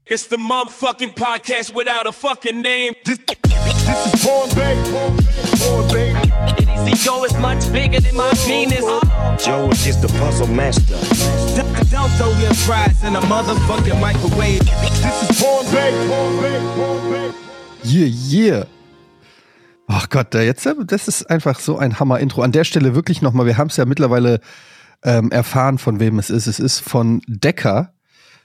It's the motherfucking podcast without a fucking name. This is Born Bay. Joe is much bigger than my penis. Joe is just a puzzle master. Don't throw your fries in a motherfucking microwave. This is Born Bay. Yeah. Ach Gott, das ist einfach so ein Hammer-Intro. An der Stelle wirklich nochmal, wir haben es ja mittlerweile erfahren, von wem es ist. Es ist von Decker,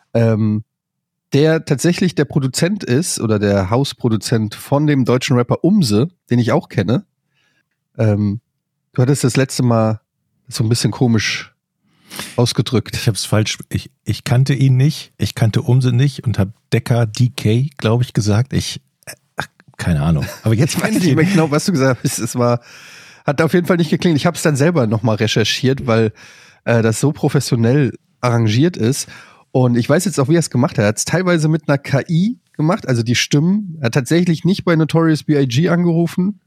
der tatsächlich der Produzent ist oder der Hausproduzent von dem deutschen Rapper Umse, den ich auch kenne. Du hattest das letzte Mal so ein bisschen komisch ausgedrückt. Ich habe es falsch. Ich kannte ihn nicht, ich kannte Umse nicht und habe Decker DK, glaube ich, gesagt. Keine Ahnung. Aber jetzt ich weiß nicht mehr genau, was du gesagt hast. Hat auf jeden Fall nicht geklingelt. Ich habe es dann selber nochmal recherchiert, weil das so professionell arrangiert ist. Und ich weiß jetzt auch, wie er es gemacht hat. Er hat es teilweise mit einer KI gemacht, also die Stimmen. Er hat tatsächlich nicht bei Notorious B.I.G. angerufen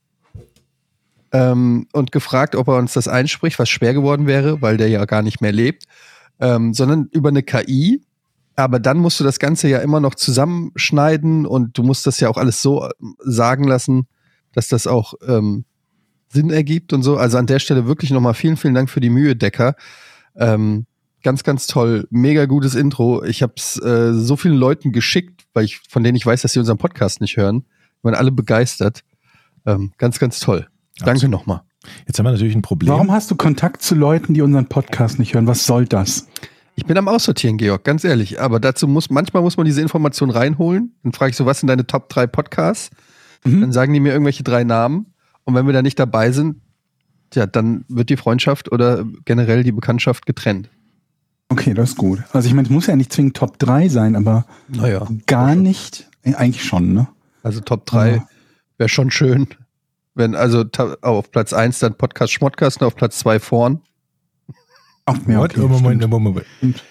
und gefragt, ob er uns das einspricht, was schwer geworden wäre, weil der ja gar nicht mehr lebt, sondern über eine KI. Aber dann musst du das Ganze ja immer noch zusammenschneiden und du musst das ja auch alles so sagen lassen, dass das auch Sinn ergibt und so. Also an der Stelle wirklich nochmal vielen, vielen Dank für die Mühe, Decker. Ganz, ganz toll. Mega gutes Intro. Ich habe es so vielen Leuten geschickt, von denen ich weiß, dass sie unseren Podcast nicht hören. Die waren alle begeistert. Ganz, ganz toll. Danke nochmal. Jetzt haben wir natürlich ein Problem. Warum hast du Kontakt zu Leuten, die unseren Podcast nicht hören? Was soll das? Ich bin am Aussortieren, Georg, ganz ehrlich. Aber dazu manchmal muss man diese Information reinholen. Dann frage ich so, was sind deine Top 3 Podcasts? Dann sagen die mir irgendwelche 3 Namen. Und wenn wir da nicht dabei sind, ja, dann wird die Freundschaft oder generell die Bekanntschaft getrennt. Okay, das ist gut. Also ich meine, es muss ja nicht zwingend Top 3 sein, aber gar nicht. Eigentlich schon, ne? Also Top 3 wäre schon schön. Wenn also auf Platz 1 dann Podcast Schmodcast und auf Platz 2 Vorn. Ach, ja, okay, Moment.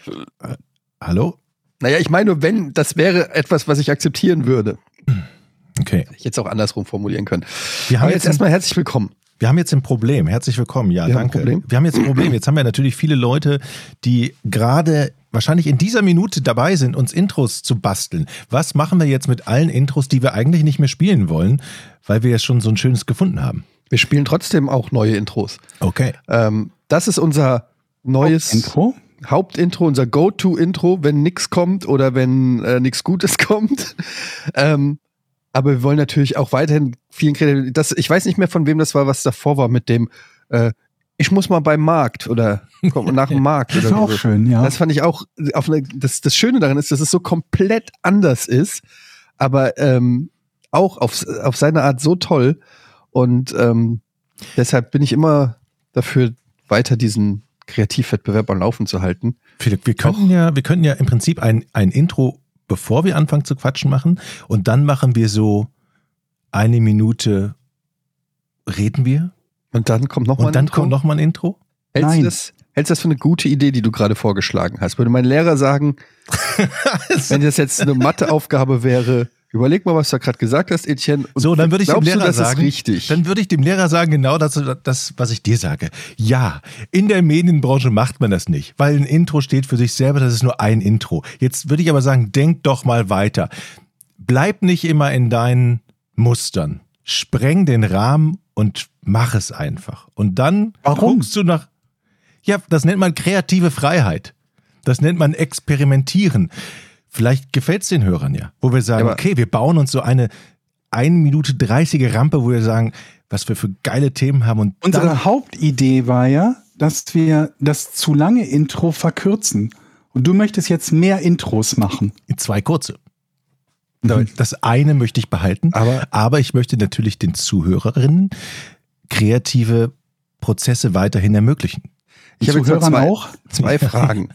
Hallo? Naja, ich meine, wenn, das wäre etwas, was ich akzeptieren würde. Okay. Hätte ich jetzt auch andersrum formulieren können. Aber jetzt erstmal herzlich willkommen. Wir haben jetzt ein Problem. Herzlich willkommen. Ja, danke. Wir haben jetzt ein Problem. Jetzt haben wir natürlich viele Leute, die gerade wahrscheinlich in dieser Minute dabei sind, uns Intros zu basteln. Was machen wir jetzt mit allen Intros, die wir eigentlich nicht mehr spielen wollen, weil wir jetzt schon so ein schönes gefunden haben? Wir spielen trotzdem auch neue Intros. Okay. Das ist unser neues Hauptintro, unser Go-To-Intro, wenn nix kommt oder wenn nix Gutes kommt. Aber wir wollen natürlich auch weiterhin vielen Kredit. Ich weiß nicht mehr, von wem das war, was davor war mit dem ich muss mal beim Markt oder nach dem Markt. Das ist auch schön, ja. Das fand ich auch, das Schöne daran ist, dass es so komplett anders ist, aber auch auf seine Art so toll. Und deshalb bin ich immer dafür, weiter diesen Kreativwettbewerb am Laufen zu halten. Philipp, wir könnten ja im Prinzip ein Intro, bevor wir anfangen zu quatschen, machen und dann machen wir so 1 Minute reden wir. Und dann kommt nochmal ein Intro? Hältst du das für eine gute Idee, die du gerade vorgeschlagen hast? Würde mein Lehrer sagen, wenn das jetzt eine Matheaufgabe wäre, überleg mal, was du gerade gesagt hast, Etienne. So, dann würde ich dem Lehrer sagen, richtig? Dann würde ich dem Lehrer sagen, genau das, was ich dir sage. Ja, in der Medienbranche macht man das nicht, weil ein Intro steht für sich selber, das ist nur ein Intro. Jetzt würde ich aber sagen, denk doch mal weiter. Bleib nicht immer in deinen Mustern. Spreng den Rahmen und mach es einfach. Und dann guckst du nach... Ja, das nennt man kreative Freiheit. Das nennt man Experimentieren. Vielleicht gefällt es den Hörern ja, wo wir sagen, okay, wir bauen uns so eine 1 Minute 30er Rampe, wo wir sagen, was wir für geile Themen haben. Und unsere Hauptidee war ja, dass wir das zu lange Intro verkürzen. Und du möchtest jetzt mehr Intros machen. 2 kurze. Das eine möchte ich behalten, aber ich möchte natürlich den Zuhörerinnen kreative Prozesse weiterhin ermöglichen. Ich habe jetzt 2 Fragen.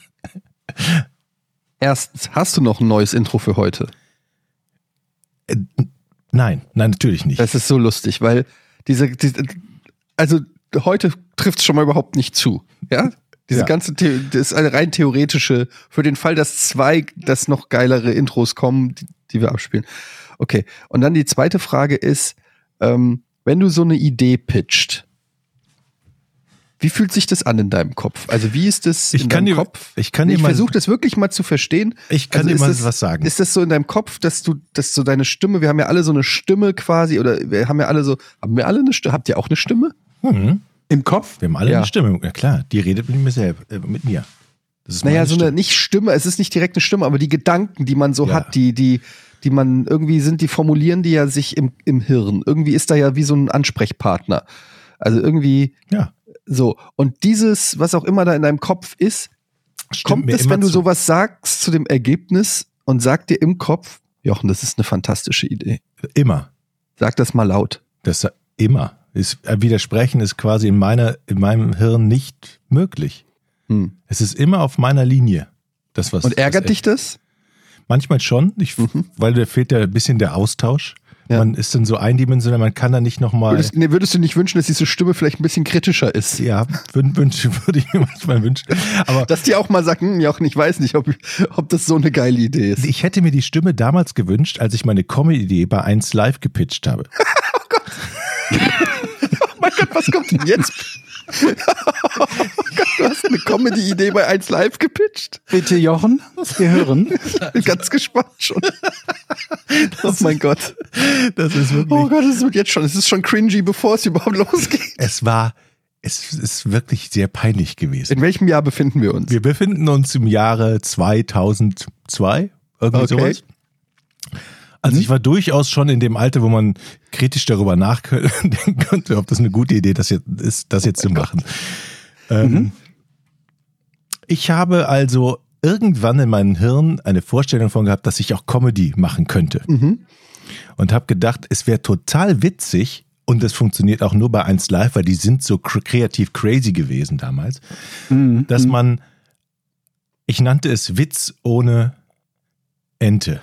Erstens, hast du noch ein neues Intro für heute? Nein, natürlich nicht. Das ist so lustig, weil also heute trifft es schon mal überhaupt nicht zu. Ja? Das ist eine rein theoretische, für den Fall, dass 2 noch geilere Intros kommen, die wir abspielen. Okay, und dann die zweite Frage ist, wenn du so eine Idee pitcht, Wie fühlt sich das an in deinem Kopf? Also wie ist das in deinem Kopf? Ich mal, versuche das wirklich mal zu verstehen. Ich kann dir mal was sagen. Ist das so in deinem Kopf, dass so deine Stimme, wir haben ja alle so eine Stimme quasi, oder haben wir alle eine Stimme? Habt ihr auch eine Stimme? Im Kopf? Wir haben alle eine Stimme. Ja klar, die redet mit mir. Das ist naja, so eine nicht Stimme, es ist nicht direkt eine Stimme, aber die Gedanken, die man so hat, die man irgendwie die formulieren die ja sich im Hirn. Irgendwie ist da ja wie so ein Ansprechpartner. Also irgendwie so. Und dieses, was auch immer da in deinem Kopf ist, kommt es, wenn du sowas sagst, zu dem Ergebnis und sagt dir im Kopf, Jochen, das ist eine fantastische Idee. Immer. Sag das mal laut. Das immer. Widersprechen ist quasi in meinem Hirn nicht möglich. Es ist immer auf meiner Linie. Und ärgert dich das? Manchmal schon, weil da fehlt ja ein bisschen der Austausch. Ja. Man ist dann so eindimensional, man kann da nicht nochmal... Würdest du nicht wünschen, dass diese Stimme vielleicht ein bisschen kritischer ist? Ja, würde ich mir manchmal wünschen. Aber dass die auch mal sagen, Jochen, ich weiß nicht, ob das so eine geile Idee ist. Ich hätte mir die Stimme damals gewünscht, als ich meine Comedy-Idee bei 1 Live gepitcht habe. Oh Gott. Oh mein Gott, was kommt denn jetzt? Oh Gott, du hast eine Comedy-Idee bei 1 Live gepitcht? Bitte, Jochen, wir hören. Ich bin ganz gespannt schon. Oh mein Gott. Das ist wirklich... Oh Gott, es ist schon cringy, bevor es überhaupt losgeht. Es ist wirklich sehr peinlich gewesen. In welchem Jahr befinden wir uns? Wir befinden uns im Jahre 2002, irgendwie sowas. Also ich war durchaus schon in dem Alter, wo man kritisch darüber nachdenken könnte, ob das eine gute Idee ist, das jetzt zu machen. Ich habe also irgendwann in meinem Hirn eine Vorstellung davon gehabt, dass ich auch Comedy machen könnte. Und habe gedacht, es wäre total witzig, und das funktioniert auch nur bei 1 Live, weil die sind so kreativ crazy gewesen damals, dass ich nannte es Witz ohne Ente.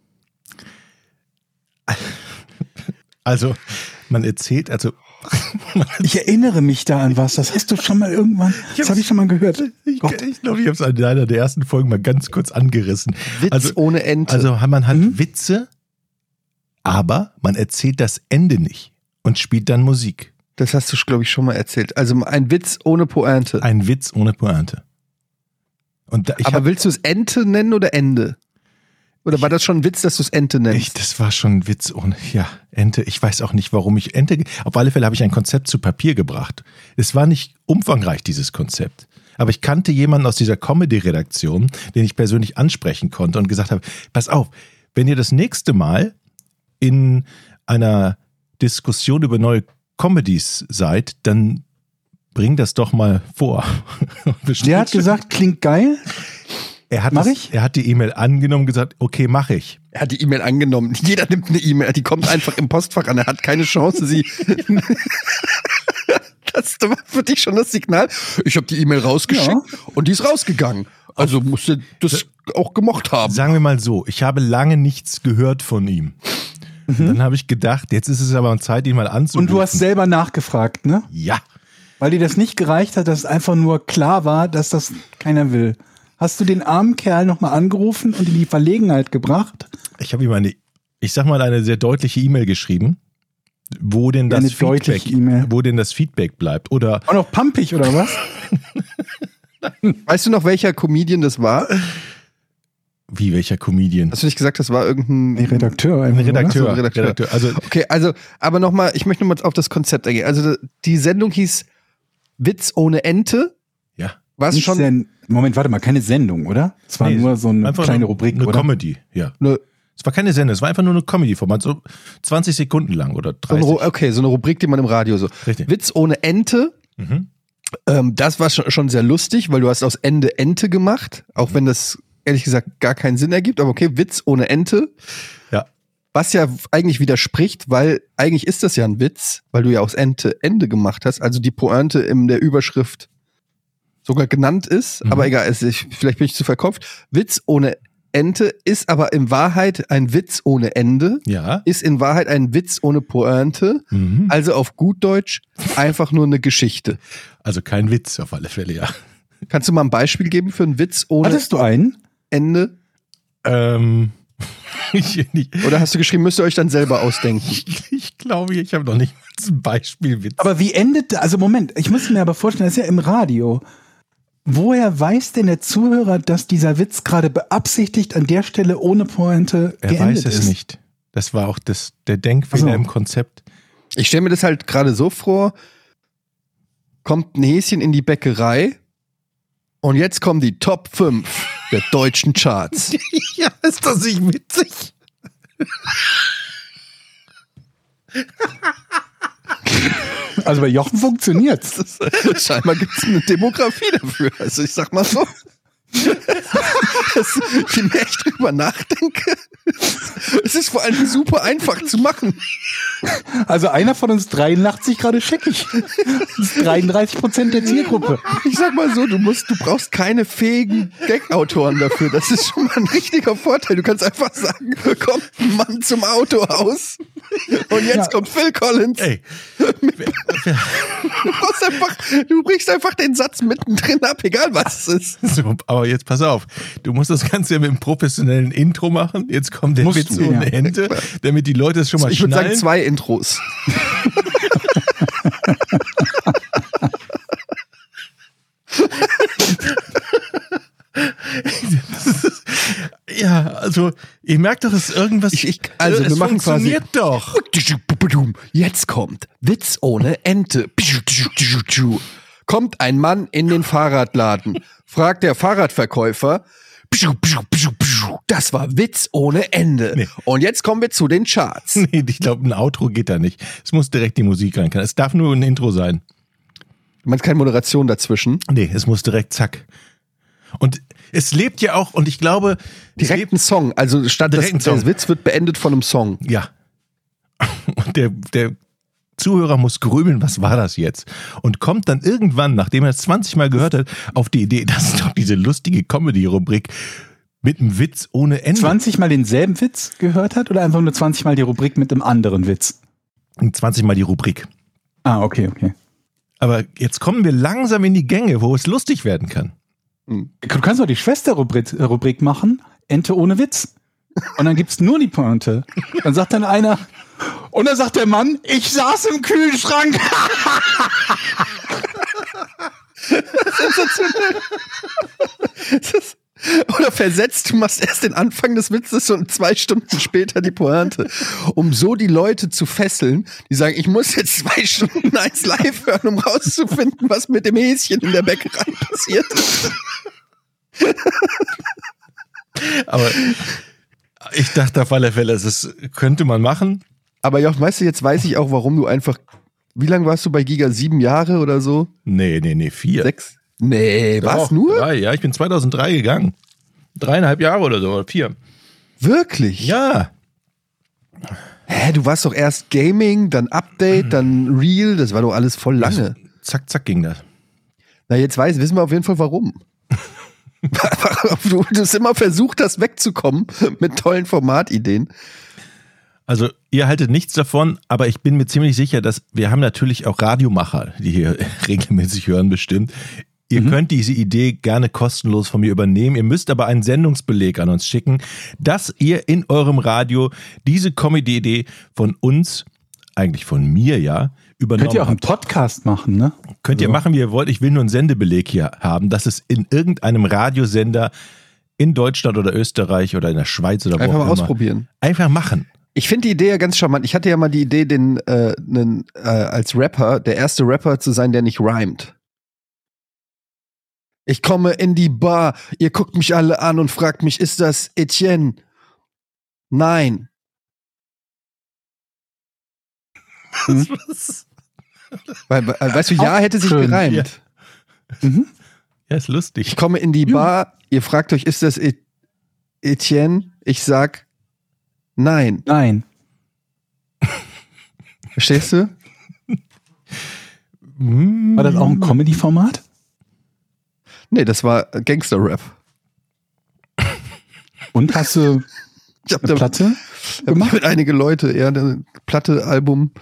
Also, man erzählt, ich erinnere mich da an was, das hast du schon mal irgendwann, das habe ich schon mal gehört. Ich glaube, ich habe es in einer der ersten Folgen mal ganz kurz angerissen. Witz ohne Ente. Also, man hat Witze, aber man erzählt das Ende nicht und spielt dann Musik. Das hast du, glaube ich, schon mal erzählt. Also, ein Witz ohne Pointe. Ein Witz ohne Pointe. Aber willst du es Ente nennen oder Ende? Oder war das schon ein Witz, dass du es Ente nennst? Das war schon ein Witz ohne, Ente. Ich weiß auch nicht, warum ich Ente, auf alle Fälle habe ich ein Konzept zu Papier gebracht. Es war nicht umfangreich, dieses Konzept. Aber ich kannte jemanden aus dieser Comedy-Redaktion, den ich persönlich ansprechen konnte und gesagt habe, pass auf, wenn ihr das nächste Mal in einer Diskussion über neue Comedies seid, dann bring das doch mal vor. Der hat gesagt, klingt geil. Er hat die E-Mail angenommen und gesagt, okay, mache ich. Er hat die E-Mail angenommen. Jeder nimmt eine E-Mail, die kommt einfach im Postfach an. Er hat keine Chance, sie... Das war für dich schon das Signal. Ich habe die E-Mail rausgeschickt und die ist rausgegangen. Also musste das auch gemocht haben. Sagen wir mal so, ich habe lange nichts gehört von ihm. Dann habe ich gedacht, jetzt ist es aber Zeit, ihn mal anzurufen. Und du hast selber nachgefragt, ne? Ja. Weil dir das nicht gereicht hat, dass es einfach nur klar war, dass das keiner will. Hast du den armen Kerl nochmal angerufen und in die Verlegenheit gebracht? Ich habe ihm eine sehr deutliche E-Mail geschrieben, wo denn das Feedback bleibt. Oder auch noch pumpig, oder was? Weißt du noch, welcher Comedian das war? Wie, welcher Comedian? Hast du nicht gesagt, das war irgendein Redakteur? Ein Redakteur. Aber nochmal, ich möchte nochmal auf das Konzept eingehen. Also die Sendung hieß Witz ohne Ente. Ja. Was nicht schon... Moment, warte mal, keine Sendung, oder? Es war nur so eine kleine Rubrik, eine oder? Comedy, ja. Es war keine Sendung, es war einfach nur eine Comedy-Format, so 20 Sekunden lang oder 30. So eine Rubrik, die man im Radio so. Richtig. Witz ohne Ente. Das war schon sehr lustig, weil du hast aus Ende Ente gemacht, auch wenn das ehrlich gesagt gar keinen Sinn ergibt, aber okay, Witz ohne Ente. Ja. Was ja eigentlich widerspricht, weil eigentlich ist das ja ein Witz, weil du ja aus Ente Ende gemacht hast, also die Pointe in der Überschrift sogar genannt ist, aber egal, vielleicht bin ich zu verkopft. Witz ohne Ente ist aber in Wahrheit ein Witz ohne Ende, ist in Wahrheit ein Witz ohne Pointe, also auf gut Deutsch einfach nur eine Geschichte. Also kein Witz auf alle Fälle, ja. Kannst du mal ein Beispiel geben für einen Witz ohne Hattest du einen? Ende? Ich nicht. Oder hast du geschrieben, müsst ihr euch dann selber ausdenken? Ich glaube, ich habe noch nicht Das ist ein Beispielwitz. Aber wie endet, also Moment, ich muss mir aber vorstellen, das ist ja im Radio. Woher weiß denn der Zuhörer, dass dieser Witz gerade beabsichtigt an der Stelle ohne Pointe Er geendet weiß es ist? nicht. Das war auch der Denkfehler Ach so. im Konzept. Ich stelle mir das halt gerade so vor, kommt ein Häschen in die Bäckerei und jetzt kommen die Top 5 der deutschen Charts. Ja, ist das nicht witzig? Also bei Jochen funktioniert's. Scheinbar gibt es eine Demografie dafür. Also ich sag mal so. Je mehr ich drüber nachdenke, es ist vor allem super einfach zu machen. Also einer von uns dreien lacht sich gerade scheckig. Das ist 33% der Zielgruppe. Ich sag mal so, du brauchst keine fähigen Gag-Autoren dafür. Das ist schon mal ein richtiger Vorteil. Du kannst einfach sagen, kommt ein Mann zum Autohaus und jetzt kommt Phil Collins. Ey. Du brichst einfach den Satz mittendrin ab, egal was es ist. So, aber jetzt pass auf. Du musst das Ganze ja mit einem professionellen Intro machen. Jetzt kommt der Witz du, ohne ja. Ende, damit die Leute es schon mal Ich würde sagen schnallen. 2 Intros. Ja, also, ihr merkt doch, es ist irgendwas. Also es wir machen quasi. funktioniert doch. Jetzt kommt Witz ohne Ente. Kommt ein Mann in den Fahrradladen, fragt der Fahrradverkäufer. Das war Witz ohne Ende. Nee. Und jetzt kommen wir zu den Charts. Nee, ich glaube, ein Outro geht da nicht. Es muss direkt die Musik rein. Es darf nur ein Intro sein. Du meinst keine Moderation dazwischen? Nee, es muss direkt zack. Und es lebt ja auch, und ich glaube, Direkt ein Song. Also statt Direkt ein der Song. Witz wird beendet von einem Song. ja. Und der Zuhörer muss grübeln, was war das jetzt? Und kommt dann irgendwann, nachdem er es 20 Mal gehört hat, auf die Idee, das ist doch diese lustige Comedy-Rubrik mit einem Witz ohne Ende. 20 Mal denselben Witz gehört hat oder einfach nur 20 Mal die Rubrik mit einem anderen Witz? 20 Mal die Rubrik. Ah, okay. Aber jetzt kommen wir langsam in die Gänge, wo es lustig werden kann. Du kannst doch die Schwesterrubrik machen, Ente ohne Witz. Und dann gibt's nur die Pointe. Dann sagt dann einer, und dann sagt der Mann, ich saß im Kühlschrank. Oder versetzt, du machst erst den Anfang des Witzes und 2 Stunden später die Pointe. Um so die Leute zu fesseln, die sagen, ich muss jetzt 2 Stunden 1 live hören, um rauszufinden, was mit dem Häschen in der Bäckerei passiert ist. Aber ich dachte auf alle Fälle, das könnte man machen. Aber ja, weißt du, jetzt weiß ich auch, warum du einfach, wie lange warst du bei Giga? 7 Jahre oder so? Nee, 4. 6? Nee, was, Doch, nur? 3, ja, ich bin 2003 gegangen. 3,5 Jahre oder so, oder 4. Wirklich? Ja. Hä, du warst doch erst Gaming, dann Update, dann Real, das war doch alles voll lange. Zack, zack ging das. Na, jetzt wissen wir auf jeden Fall warum. Du hast immer versucht hast, wegzukommen mit tollen Formatideen. Also ihr haltet nichts davon, aber ich bin mir ziemlich sicher, dass wir haben natürlich auch Radiomacher, die hier regelmäßig hören bestimmt. Ihr könnt diese Idee gerne kostenlos von mir übernehmen. Ihr müsst aber einen Sendungsbeleg an uns schicken, dass ihr in eurem Radio diese Comedy-Idee von uns, eigentlich von mir ja, übernommen Könnt ihr auch einen habt. Podcast machen, ne? Könnt ihr machen, wie ihr wollt. Ich will nur einen Sendebeleg hier haben, dass es in irgendeinem Radiosender in Deutschland oder Österreich oder in der Schweiz oder wo Einfach auch mal immer. ausprobieren. Einfach machen. Ich finde die Idee ja ganz charmant. Ich hatte ja mal die Idee, als Rapper, der erste Rapper zu sein, der nicht rhymt. Ich komme in die Bar, ihr guckt mich alle an und fragt mich, ist das Etienne? Nein. Weißt du, ja hätte sich Schön, gereimt. Ja, ist lustig. Ich komme in die Bar, ihr fragt euch, ist das Etienne? Ich sag nein. Nein. Verstehst du? War das auch ein Comedy-Format? Nee, das war Gangster-Rap. Und hast du Ich hab eine Platte gemacht? mit einige Leute, ja, eine Platte, Album.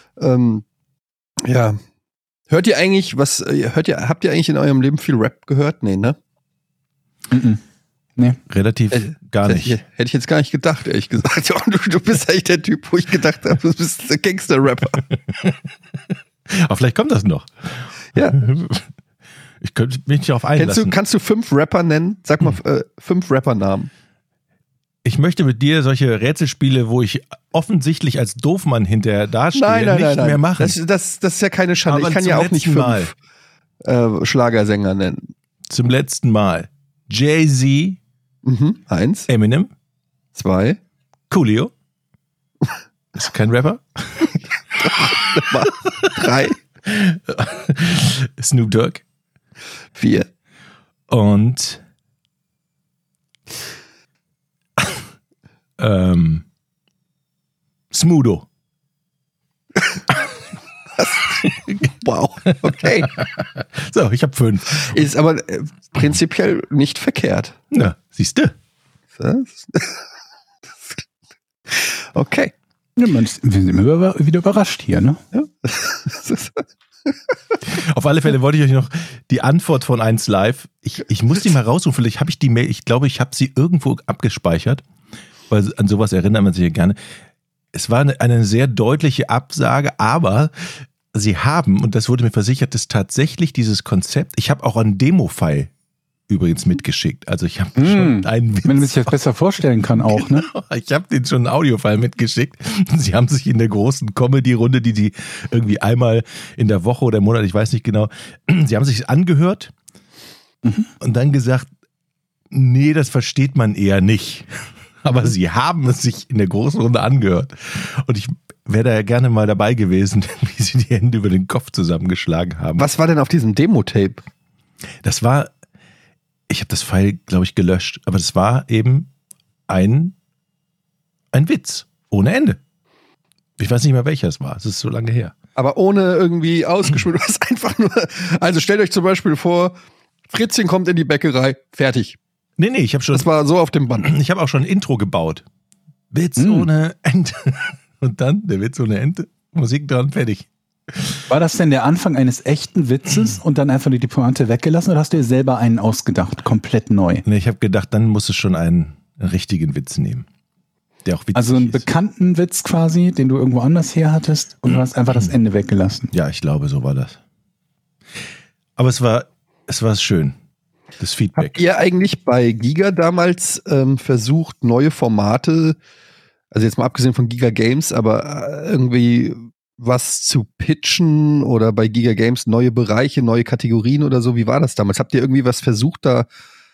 Ja. Hört ihr eigentlich, habt ihr eigentlich in eurem Leben viel Rap gehört? Nee, ne? Nee. Relativ gar nicht. Hätte ich jetzt gar nicht gedacht, ehrlich gesagt. Ja, du bist echt der Typ, wo ich gedacht habe, du bist der Gangster-Rapper. Aber vielleicht kommt das noch. Ja. Ich könnte mich nicht darauf einlassen. Kannst du 5 Rapper nennen? Sag mal 5 Rappernamen. Ich möchte mit dir solche Rätselspiele, wo ich offensichtlich als Doofmann hinterher dastehe, nicht mehr machen. Das ist ja keine Schande. Aber ich kann ja auch nicht 5 Schlagersänger nennen. Zum letzten Mal. Jay-Z, 1, Eminem, 2, Coolio. Ist kein Rapper. 3, Snoop Dogg. 4. Und Smudo. Wow, okay. So, ich habe 5. Ist aber prinzipiell nicht verkehrt. Na, siehst du? Okay. Ja, wir sind immer wieder überrascht hier, ne? Ja. Auf alle Fälle wollte ich euch noch die Antwort von 1 Live. Ich muss die mal raussuchen. Vielleicht habe ich die Mail, ich glaube, ich habe sie irgendwo abgespeichert, weil an sowas erinnert man sich ja gerne. Es war eine sehr deutliche Absage, aber sie haben, und das wurde mir versichert, dass tatsächlich dieses Konzept, ich habe auch einen Demo-File übrigens mitgeschickt. Also ich habe schon einen Witz. Wenn man sich das besser vorstellen kann auch, ne? Ich habe denen schon einen Audio-File mitgeschickt. Sie haben sich in der großen Comedy-Runde, die irgendwie einmal in der Woche oder im Monat, ich weiß nicht genau, sie haben sich angehört und dann gesagt, nee, das versteht man eher nicht. Aber sie haben es sich in der großen Runde angehört. Und ich wäre da ja gerne mal dabei gewesen, wie sie die Hände über den Kopf zusammengeschlagen haben. Was war denn auf diesem Demo-Tape? Das war, ich habe das File, glaube ich, gelöscht, aber das war eben ein Witz. Ohne Ende. Ich weiß nicht mehr, welcher es war. Es ist so lange her. Aber ohne irgendwie ausgeschmückt. Du hast einfach nur. Also stellt euch zum Beispiel vor, Fritzchen kommt in die Bäckerei, fertig. Nee, ich habe schon. Das war so auf dem Band. Ich habe auch schon ein Intro gebaut. Witz ohne Ente. Und dann der Witz ohne Ente. Musik dran, fertig. War das denn der Anfang eines echten Witzes und dann einfach die Pointe weggelassen oder hast du dir selber einen ausgedacht, komplett neu? Nee, ich habe gedacht, dann musst du schon einen richtigen Witz nehmen. Der auch witzig Also einen ist. bekannten Witz quasi, den du irgendwo anders her hattest und du hast einfach das Ende weggelassen. Ja, ich glaube, so war das. Aber es war schön. Das Feedback. Habt ihr eigentlich bei Giga damals versucht, neue Formate, also jetzt mal abgesehen von Giga Games, aber irgendwie was zu pitchen oder bei Giga Games neue Bereiche, neue Kategorien oder so? Wie war das damals? Habt ihr irgendwie was versucht, da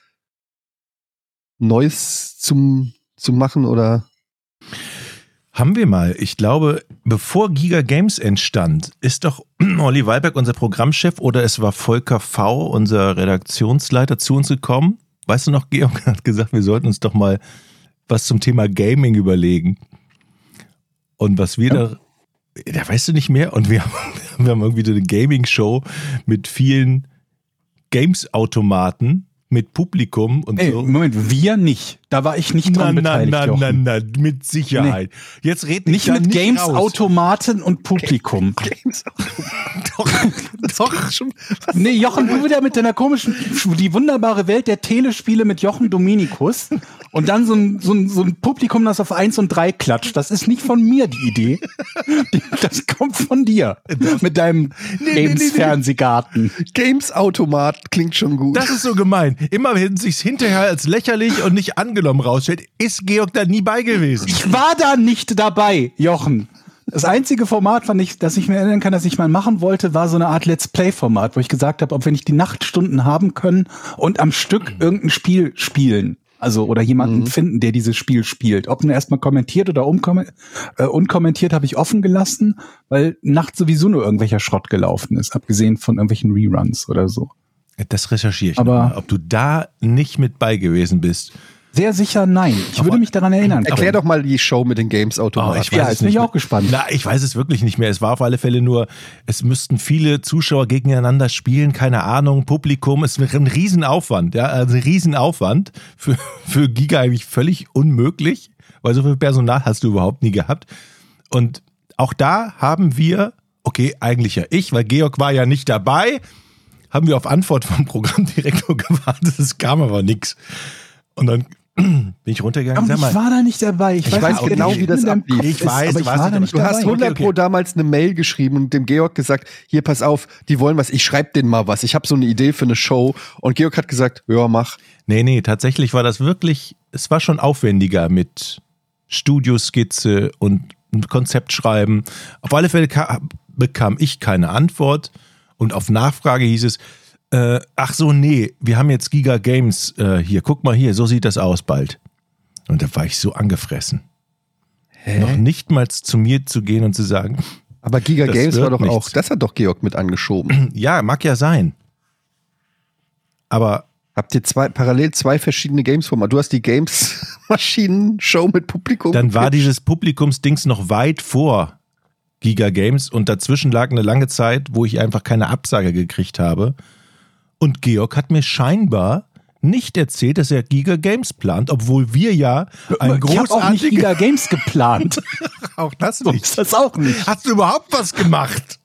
Neues zu machen oder? Haben wir mal. Ich glaube, bevor Giga Games entstand, ist doch Olli Walberg, unser Programmchef, oder es war Volker V., unser Redaktionsleiter, zu uns gekommen. Weißt du noch, Georg hat gesagt, wir sollten uns doch mal was zum Thema Gaming überlegen. Und was wir da weißt du nicht mehr. Und wir haben irgendwie so eine Gaming-Show mit vielen Games-Automaten, mit Publikum und so. Moment, wir nicht. Da war ich nicht dran beteiligt. Nein, mit Sicherheit. Nee. Jetzt red nicht mit Games, raus. Automaten und Publikum. Games Doch. Schon, nee, Jochen, du wieder mit deiner komischen, die wunderbare Welt der Telespiele mit Jochen Dominikus und dann so ein Publikum, das auf 1 und 3 klatscht. Das ist nicht von mir die Idee. Das kommt von dir. Mit deinem Games-Fernsehgarten. Games-Automat klingt schon gut. Das ist so gemein. Immer wenn es sich hinterher als lächerlich und nicht angenommen rausstellt, ist Georg da nie bei gewesen. Ich war da nicht dabei, Jochen. Das einzige Format, das ich mir erinnern kann, dass ich mal machen wollte, war so eine Art Let's Play-Format, wo ich gesagt habe, ob wir nicht die Nachtstunden haben können und am Stück irgendein Spiel spielen. Also, oder jemanden finden, der dieses Spiel spielt. Ob nur erstmal kommentiert oder unkommentiert, habe ich offen gelassen, weil nachts sowieso nur irgendwelcher Schrott gelaufen ist, abgesehen von irgendwelchen Reruns oder so. Das recherchiere ich aber noch mal, ob du da nicht mit bei gewesen bist. Sehr sicher nein. Ich würde mich daran erinnern. Erklär doch mal die Show mit den Games-Automaten. Jetzt bin ich auch gespannt. Na, ich weiß es wirklich nicht mehr. Es war auf alle Fälle nur, es müssten viele Zuschauer gegeneinander spielen, keine Ahnung, Publikum. Es wäre ein Riesenaufwand, ja, also ein Riesenaufwand für Giga eigentlich völlig unmöglich, weil so viel Personal hast du überhaupt nie gehabt. Und auch da haben wir, okay, eigentlich ja ich, weil Georg war ja nicht dabei, haben wir auf Antwort vom Programmdirektor gewartet, es kam aber nichts. Und dann bin ich runtergegangen. Aber ich war da nicht dabei. Ich weiß genau, wie das ablief. Ich weiß, aber ich war da nicht Du dabei. hast 100 Pro damals eine Mail geschrieben und dem Georg gesagt, hier, pass auf, die wollen was, ich schreib denen mal was. Ich habe so eine Idee für eine Show. Und Georg hat gesagt, ja, mach. Nee, tatsächlich war das wirklich, es war schon aufwendiger mit Studioskizze und Konzept schreiben. Auf alle Fälle bekam ich keine Antwort und auf Nachfrage hieß es, ach so, nee, wir haben jetzt Giga Games hier, guck mal hier, so sieht das aus bald. Und da war ich so angefressen. Noch nicht mal zu mir zu gehen und zu sagen, Aber Giga das Games wird war doch nichts. auch, das hat doch Georg mit angeschoben. ja, mag ja sein. Aber Habt ihr parallel zwei verschiedene Games-Formate? Du hast die Games-Maschinen-Show mit Publikum. dann war dieses Publikumsdings noch weit vor Giga Games und dazwischen lag eine lange Zeit, wo ich einfach keine Absage gekriegt habe. Und Georg hat mir scheinbar nicht erzählt, dass er Giga Games plant, obwohl wir ja ein Ich habe auch nicht großartiger... Giga Games geplant. Auch das So ist das auch nicht. Hast du überhaupt was gemacht?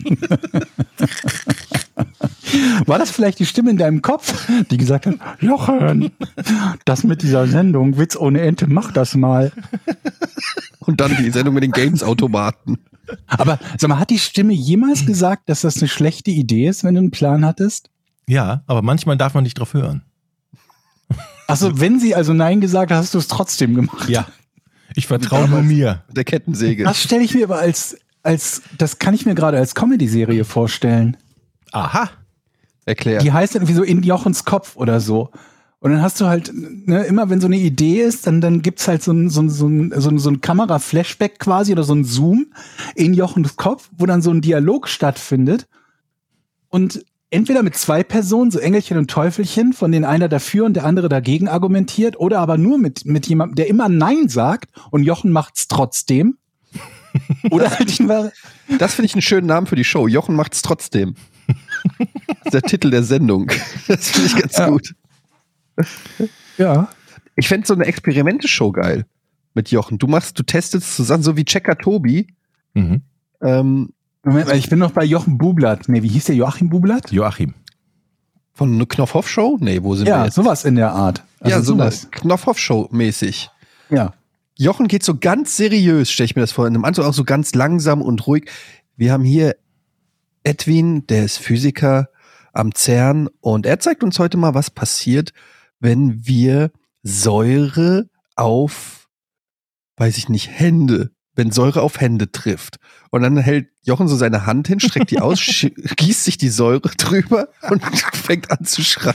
War das vielleicht die Stimme in deinem Kopf, die gesagt hat, Jochen, das mit dieser Sendung, Witz ohne Ente, mach das mal. Und dann die Sendung mit den Games-Automaten. Aber sag mal, hat die Stimme jemals gesagt, dass das eine schlechte Idee ist, wenn du einen Plan hattest? Ja, aber manchmal darf man nicht drauf hören. Achso, wenn sie also Nein gesagt hat, hast du es trotzdem gemacht. Ja, ich vertraue nur mir. Der Kettensäge. Das stelle ich mir aber das kann ich mir gerade als Comedy-Serie vorstellen. Aha. Erklär. Die heißt irgendwie so In Jochens Kopf oder so. Und dann hast du halt, ne, immer wenn so eine Idee ist, dann gibt's halt so ein Kamera-Flashback quasi oder so ein Zoom in Jochens Kopf, wo dann so ein Dialog stattfindet. Und entweder mit zwei Personen, so Engelchen und Teufelchen, von denen einer dafür und der andere dagegen argumentiert, oder aber nur mit jemandem, der immer Nein sagt und Jochen macht's trotzdem. Oder halt Das finde ich einen schönen Namen für die Show. Jochen macht's trotzdem. Das ist der Titel der Sendung. Das finde ich ganz gut. ja. Ich fände so eine Experimente-Show geil mit Jochen. Du testest zusammen, so wie Checker Tobi. Mhm. Moment, ich bin noch bei Jochen Bublatt. Nee, wie hieß der? Joachim Bublatt? Joachim. Von einer Knopfhoff-Show? Nee, wo sind wir Ja, jetzt? sowas in der Art. Also Ja, so eine sowas. Knopfhoff-Show mäßig. Ja. Jochen geht so ganz seriös, stelle ich mir das vor, in einem Anzug auch so ganz langsam und ruhig. Wir haben hier Edwin, der ist Physiker am CERN und er zeigt uns heute mal, was passiert, wenn wir Säure auf, weiß ich nicht, Hände, wenn Säure auf Hände trifft. Und dann hält Jochen so seine Hand hin, streckt die aus, gießt sich die Säure drüber und fängt an zu schreien.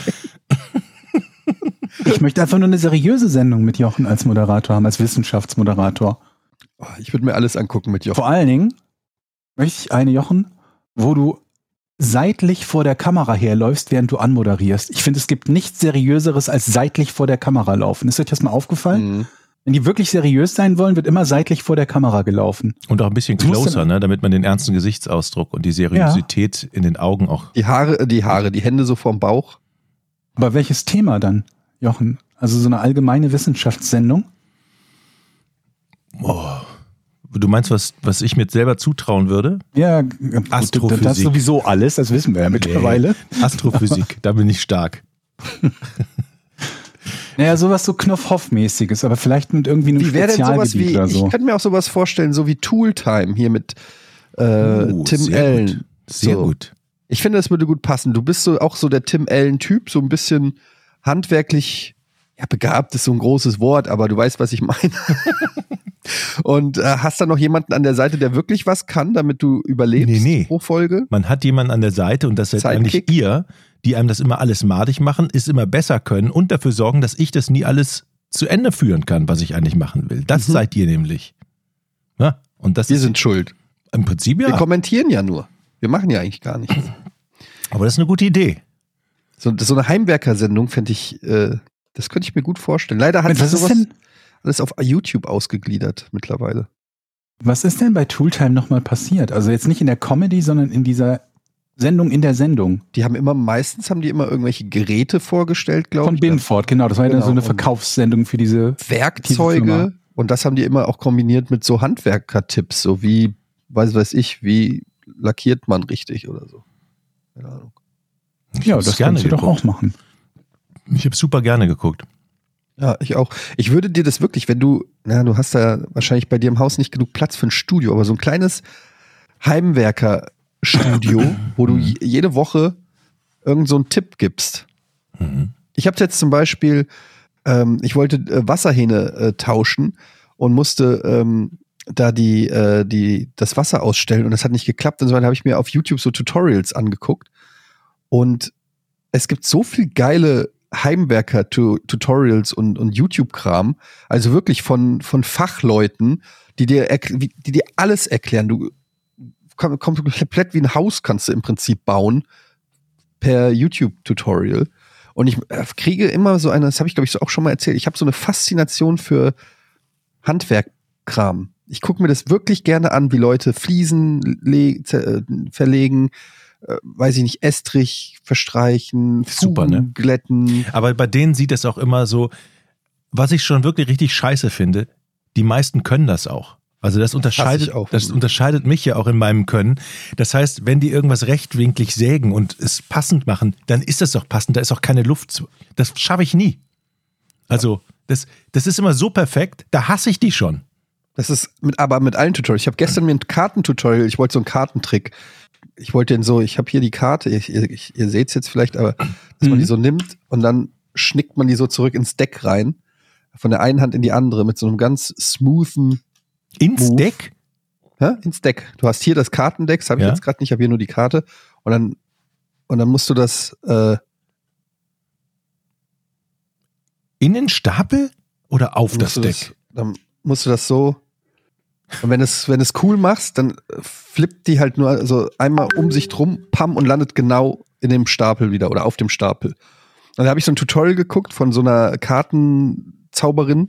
Ich möchte einfach nur eine seriöse Sendung mit Jochen als Moderator haben, als Wissenschaftsmoderator. Oh, ich würde mir alles angucken mit Jochen. Vor allen Dingen möchte ich eine, Jochen, wo du seitlich vor der Kamera herläufst, während du anmoderierst. Ich finde, es gibt nichts Seriöseres als seitlich vor der Kamera laufen. Ist euch das mal aufgefallen? Mhm. Wenn die wirklich seriös sein wollen, wird immer seitlich vor der Kamera gelaufen. Und auch ein bisschen Du musst closer, dann- ne, damit man den ernsten Gesichtsausdruck und die Seriosität in den Augen auch. Die Hände so vorm Bauch. Aber welches Thema dann, Jochen? Also so eine allgemeine Wissenschaftssendung? Du meinst, was ich mir selber zutrauen würde? Ja, Astrophysik. das sowieso alles, das wissen wir ja mittlerweile. Astrophysik, da bin ich stark. Naja, sowas so Knopfhoff-mäßiges, aber vielleicht mit irgendwie einem Wie wäre denn sowas Spezialgebiet wie, oder so. ich könnte mir auch sowas vorstellen, so wie Tooltime hier mit Tim sehr Allen. Gut. Sehr So. gut. Ich finde, das würde gut passen. Du bist so auch so der Tim Allen-Typ, so ein bisschen handwerklich, ja, begabt ist so ein großes Wort, aber du weißt, was ich meine. Und hast dann noch jemanden an der Seite, der wirklich was kann, damit du überlebst Nee. pro Folge? Man hat jemanden an der Seite und das seid Sidekick. eigentlich ihr, die einem das immer alles madig machen, es immer besser können und dafür sorgen, dass ich das nie alles zu Ende führen kann, was ich eigentlich machen will. Das seid ihr nämlich. Ja, und das Wir ist sind schuld. im Prinzip Wir ja. kommentieren ja nur. Wir machen ja eigentlich gar nichts. Aber das ist eine gute Idee. So eine Heimwerker-Sendung fände ich, das könnte ich mir gut vorstellen. Leider hat Was sich ist sowas denn- alles auf YouTube ausgegliedert mittlerweile. Was ist denn bei Tooltime nochmal passiert? Also jetzt nicht in der Comedy, sondern in dieser Sendung in der Sendung. Meistens haben die immer irgendwelche Geräte vorgestellt, glaube Von ich. Binford, genau. Das war ja Genau. so eine Verkaufssendung für diese Werkzeuge Firma. und das haben die immer auch kombiniert mit so Handwerker-Tipps, so wie, weiß ich, wie lackiert man richtig oder so. Keine Ahnung. Ich Ja, hab's das gerne kannst du doch geguckt. auch machen. Ich habe super gerne geguckt. Ja, ich auch. Ich würde dir das wirklich, wenn du hast ja wahrscheinlich bei dir im Haus nicht genug Platz für ein Studio, aber so ein kleines Heimwerker-Studio, wo du jede Woche irgend so einen Tipp gibst. Ich habe jetzt zum Beispiel, ich wollte Wasserhähne tauschen und musste da das Wasser ausstellen und das hat nicht geklappt und so weiter. Habe ich mir auf YouTube so Tutorials angeguckt und es gibt so viel geile Heimwerker-Tutorials und YouTube-Kram, also wirklich von Fachleuten, die dir alles erklären. Du komplett wie ein Haus kannst du im Prinzip bauen per YouTube-Tutorial. Und ich kriege immer so das habe ich glaube ich so auch schon mal erzählt, ich habe so eine Faszination für Handwerkkram. Ich gucke mir das wirklich gerne an, wie Leute Fliesen verlegen, weiß ich nicht, Estrich verstreichen, Super, ne? Glätten. Aber bei denen sieht es auch immer so, was ich schon wirklich richtig scheiße finde, die meisten können das auch. Also das unterscheidet mich ja auch in meinem Können. Das heißt, wenn die irgendwas rechtwinklig sägen und es passend machen, dann ist das doch passend, da ist auch keine Luft zu. Das schaffe ich nie. Also das ist immer so perfekt, da hasse ich die schon. Das ist aber mit allen Tutorials. Ich habe gestern mir ein Kartentutorial, ich wollte so einen Kartentrick. Ich habe hier die Karte, ihr seht es jetzt vielleicht, aber dass man die so nimmt und dann schnickt man die so zurück ins Deck rein, von der einen Hand in die andere mit so einem ganz smoothen Ins Move. Deck? Ja, ins Deck. Du hast hier das Kartendeck, das habe ich jetzt gerade nicht, ich habe hier nur die Karte und dann musst du das in den Stapel oder auf das Deck? Dann musst du das so. Und wenn es cool machst, dann flippt die halt nur so einmal um sich drum, pam, und landet genau in dem Stapel wieder oder auf dem Stapel. Und da habe ich so ein Tutorial geguckt von so einer Kartenzauberin.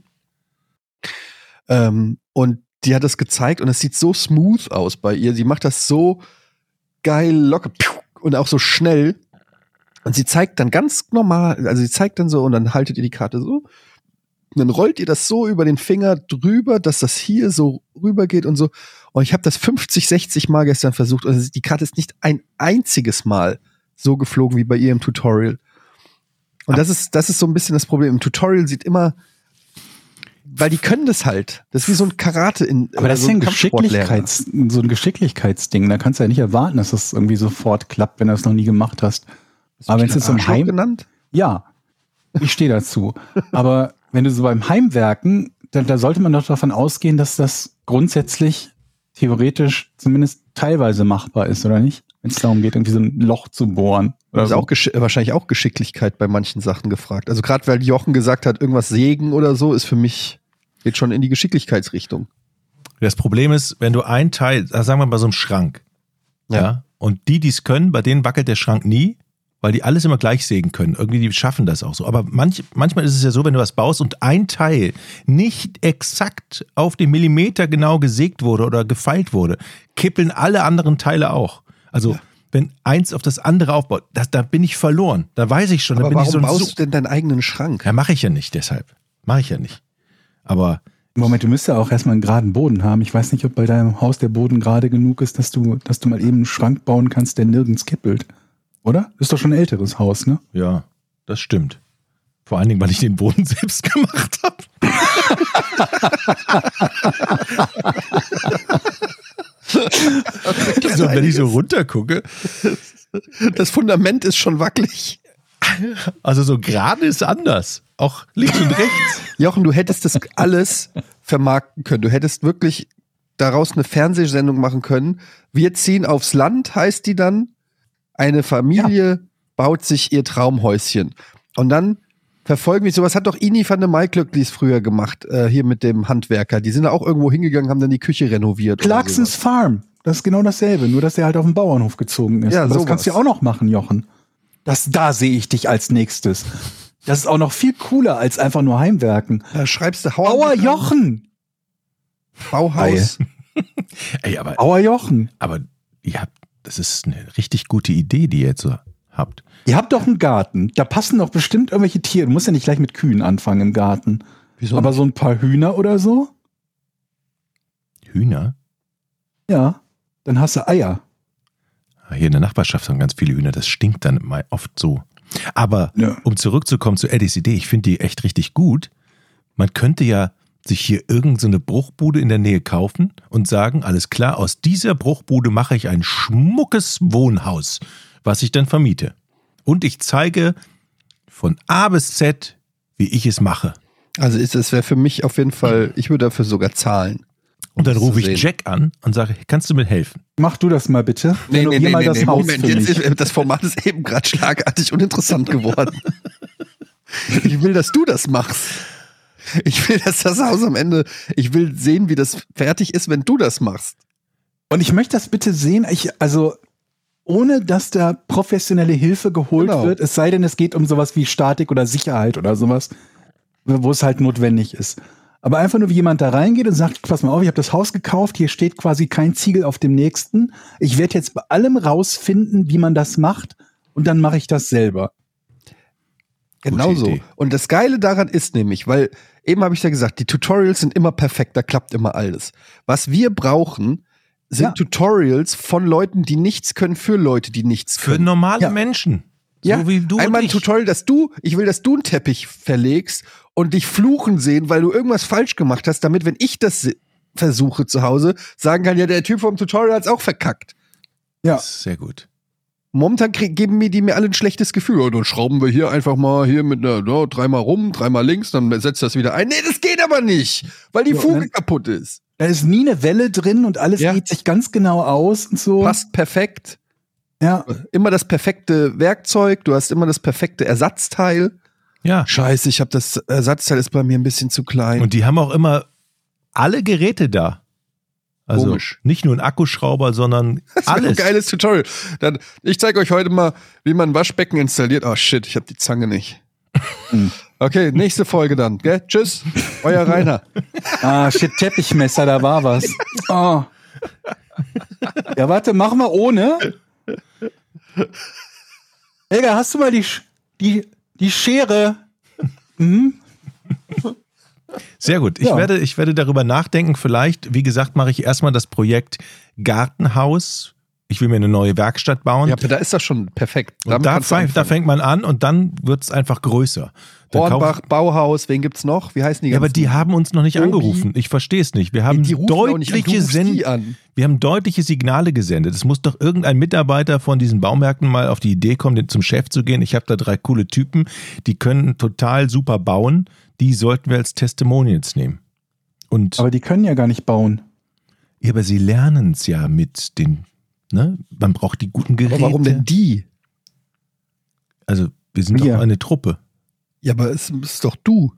Und die hat das gezeigt und es sieht so smooth aus bei ihr. Sie macht das so geil, locker und auch so schnell. Und sie zeigt dann ganz normal, also sie zeigt dann so und dann haltet ihr die Karte so. Und dann rollt ihr das so über den Finger drüber, dass das hier so rübergeht und so. Und ich habe das 50, 60 Mal gestern versucht und die Karte ist nicht ein einziges Mal so geflogen wie bei ihr im Tutorial. Und das ist so ein bisschen das Problem. Im Tutorial sieht immer, weil die können das halt. Das ist wie so ein Karate aber das so ist ja so ein Geschicklichkeitsding. Da kannst du ja nicht erwarten, dass das irgendwie sofort klappt, wenn du das noch nie gemacht hast. Aber wenn es jetzt im Heim genannt? Ja, ich stehe dazu. Aber wenn du so beim Heimwerken, da sollte man doch davon ausgehen, dass das grundsätzlich theoretisch zumindest teilweise machbar ist, oder nicht? Wenn es darum geht, irgendwie so ein Loch zu bohren. Das ist auch wahrscheinlich auch Geschicklichkeit bei manchen Sachen gefragt. Also gerade weil Jochen gesagt hat, irgendwas sägen oder so, ist für mich, geht schon in die Geschicklichkeitsrichtung. Das Problem ist, wenn du ein Teil, sagen wir mal bei so einem Schrank, ja, und die es können, bei denen wackelt der Schrank nie, weil die alles immer gleich sägen können. Irgendwie, die schaffen das auch so. Aber manchmal ist es ja so, wenn du was baust und ein Teil nicht exakt auf den Millimeter genau gesägt wurde oder gefeilt wurde, kippeln alle anderen Teile auch. Also, wenn eins auf das andere aufbaut, da bin ich verloren. Da weiß ich schon. Aber da bin warum ich baust du denn deinen eigenen Schrank? Ja, mache ich ja nicht, deshalb. Mache ich ja nicht. Aber Moment, du müsstest ja auch erstmal einen geraden Boden haben. Ich weiß nicht, ob bei deinem Haus der Boden gerade genug ist, dass du mal eben einen Schrank bauen kannst, der nirgends kippelt. Oder? Ist doch schon ein älteres Haus, ne? ja, das stimmt. Vor allen Dingen, weil ich den Boden selbst gemacht habe. Also, wenn ich so runtergucke. Das Fundament ist schon wackelig. Also so gerade ist anders. Auch links und rechts. Jochen, du hättest das alles vermarkten können. Du hättest wirklich daraus eine Fernsehsendung machen können. Wir ziehen aufs Land, heißt die dann. Eine Familie baut sich ihr Traumhäuschen. Und dann verfolgen wir sowas. Hat doch Ini van der Maiklöcklis früher gemacht, hier mit dem Handwerker. Die sind da auch irgendwo hingegangen, haben dann die Küche renoviert. Clarksons Farm. Das ist genau dasselbe, nur dass er halt auf den Bauernhof gezogen ist. Ja, aber das sowas. kannst du ja auch noch machen, Jochen. Da sehe ich dich als nächstes. Das ist auch noch viel cooler als einfach nur Heimwerken. Da schreibst du Auer Jochen! Bauhaus. Ey, aber Auer Jochen! Aber das ist eine richtig gute Idee, die ihr jetzt so habt. Ihr habt doch einen Garten. Da passen doch bestimmt irgendwelche Tiere. Du musst ja nicht gleich mit Kühen anfangen im Garten. Wieso? Aber so ein paar Hühner oder so? Hühner? Ja. Dann hast du Eier. Hier in der Nachbarschaft haben ganz viele Hühner. Das stinkt dann mal oft so. Aber um zurückzukommen zu Eddies Idee, ich finde die echt richtig gut. Man könnte ja sich hier irgend so eine Bruchbude in der Nähe kaufen und sagen, alles klar, aus dieser Bruchbude mache ich ein schmuckes Wohnhaus, was ich dann vermiete. Und ich zeige von A bis Z, wie ich es mache. Also es wäre für mich auf jeden Fall, ich würde dafür sogar zahlen. Und dann das rufe zu ich sehen. Jack an und sage, kannst du mir helfen? Mach du das mal bitte. Renovier mal das Haus Moment, für jetzt mich. ist, das Format ist eben gerade schlagartig uninteressant geworden. Ich will, dass du das machst. Ich will, dass das Haus am Ende, ich will sehen, wie das fertig ist, wenn du das machst. Und ich möchte das bitte sehen, also ohne dass da professionelle Hilfe geholt wird, es sei denn, es geht um sowas wie Statik oder Sicherheit oder sowas, wo es halt notwendig ist. Aber einfach nur, wie jemand da reingeht und sagt, pass mal auf, ich habe das Haus gekauft, hier steht quasi kein Ziegel auf dem nächsten. Ich werde jetzt bei allem rausfinden, wie man das macht und dann mache ich das selber. Genau so. Idee. Und das Geile daran ist nämlich, weil eben habe ich ja gesagt, die Tutorials sind immer perfekt, da klappt immer alles. Was wir brauchen, sind Tutorials von Leuten, die nichts können, für Leute, die nichts Für können. normale Menschen. Ja, So wie du einmal und ein ich. Tutorial, ich will, dass du einen Teppich verlegst und dich fluchen sehen, weil du irgendwas falsch gemacht hast, damit, wenn ich das versuche zu Hause, sagen kann, ja, der Typ vom Tutorial hat's auch verkackt. Ja. Sehr gut. Momentan geben mir alle ein schlechtes Gefühl. Und dann schrauben wir hier einfach mal hier mit einer, dreimal rum, dreimal links, dann setzt das wieder ein. Nee, das geht aber nicht, weil die Fuge kaputt ist. Da ist nie eine Welle drin und alles geht sich ganz genau aus und so. Passt perfekt. Ja. Immer das perfekte Werkzeug, du hast immer das perfekte Ersatzteil. Ja. Scheiße, das Ersatzteil ist bei mir ein bisschen zu klein. Und die haben auch immer alle Geräte da. Also Komisch. nicht nur ein Akkuschrauber, sondern das wäre ein alles. geiles Tutorial. Dann, ich zeige euch heute mal, wie man ein Waschbecken installiert. Oh shit, ich habe die Zange nicht. Okay, nächste Folge dann. Gell? Tschüss, euer Rainer. Ah, shit, Teppichmesser, da war was. Oh. Ja, warte, machen wir ohne. Helga, hast du mal die Schere? Mhm. Sehr gut. Ja. Ich werde darüber nachdenken. Vielleicht, wie gesagt, mache ich erstmal das Projekt Gartenhaus. Ich will mir eine neue Werkstatt bauen. Ja, aber da ist das schon perfekt. Und da fängt man an und dann wird es einfach größer. Dann Hornbach, Bauhaus, wen gibt's noch? Wie heißen die Ja, aber ganzen? die haben uns noch nicht Obi. angerufen. Ich verstehe es nicht. Wir haben Die rufen auch nicht an, du deutliche rufst die an. Wir haben deutliche Signale gesendet. Es muss doch irgendein Mitarbeiter von diesen Baumärkten mal auf die Idee kommen, zum Chef zu gehen. Ich habe da 3 coole Typen, die können total super bauen. Die sollten wir als Testimonials nehmen. Und Aber die können ja gar nicht bauen. ja, aber sie lernen es ja mit den, ne? Man braucht die guten Geräte. Aber warum denn die? Also, wir sind Wir. doch eine Truppe. Ja, aber es ist doch du.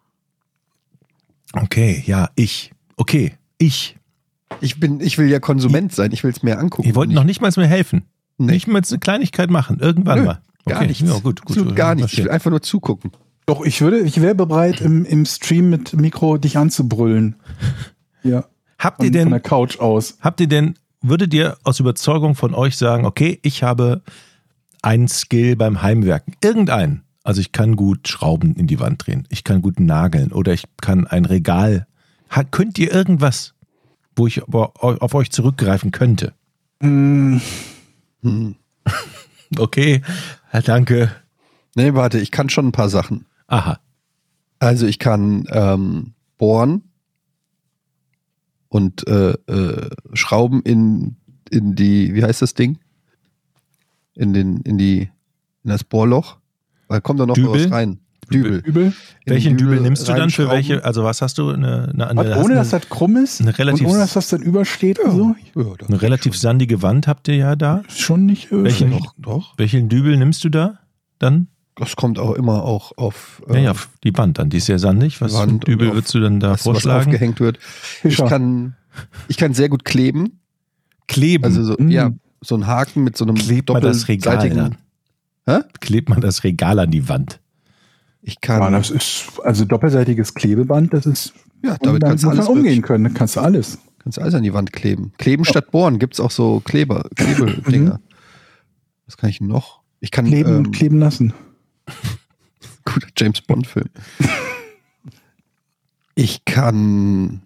Okay, ja, ich. Okay, ich. Ich will ja Konsument sein, ich will es mir angucken. Ihr wollt noch nicht mal mir helfen. Nee. Nicht mal eine Kleinigkeit machen. Irgendwann Nö, mal. Gar nichts. Ja, gut. Absolut gar nichts. Ich will einfach nur zugucken. Doch, ich wäre bereit, im Stream mit Mikro dich anzubrüllen. Ja. Habt ihr Von denn, der Couch aus. würdet ihr aus Überzeugung von euch sagen, okay, ich habe einen Skill beim Heimwerken. Irgendeinen. Also ich kann gut Schrauben in die Wand drehen. Ich kann gut nageln. Oder ich kann ein Regal. Könnt ihr irgendwas, wo ich auf euch zurückgreifen könnte? Okay, danke. Nee, warte, ich kann schon ein paar Sachen. Aha. Also ich kann bohren und Schrauben in die, wie heißt das Ding? In das Bohrloch. Da kommt da noch Dübel? was rein. Dübel. Übel. In Welchen den Dübel nimmst du dann für reinschrauben. welche? Also was hast du? Ohne dass das krumm ist eine relativ- und ohne dass das dann übersteht und so. Ja, das eine relativ sandige Wand habt ihr ja da. Ist schon nicht Welchen- schlecht. doch. Welchen Dübel nimmst du da dann? Das kommt auch immer auch auf Ja, auf die Wand dann. Die ist sehr sandig. Was für ein Wand Dübel und auf- würdest du dann da was vorschlagen? aufgehängt wird. Ich Fischer. kann sehr gut kleben. Kleben. Also so, ja, so ein Haken mit so einem Klebt man das Regal doppelseitigen. an? Hä? Klebt man das Regal an die Wand? Ich Ja, kann. das ist also doppelseitiges Klebeband, das ist Ja, damit kannst du muss man alles umgehen können, dann kannst du alles. Kannst du alles an die Wand kleben. Kleben statt bohren gibt's auch so Klebedinger. Was kann ich noch? Ich kann Kleben und kleben lassen. guter James Bond Film. Ich kann.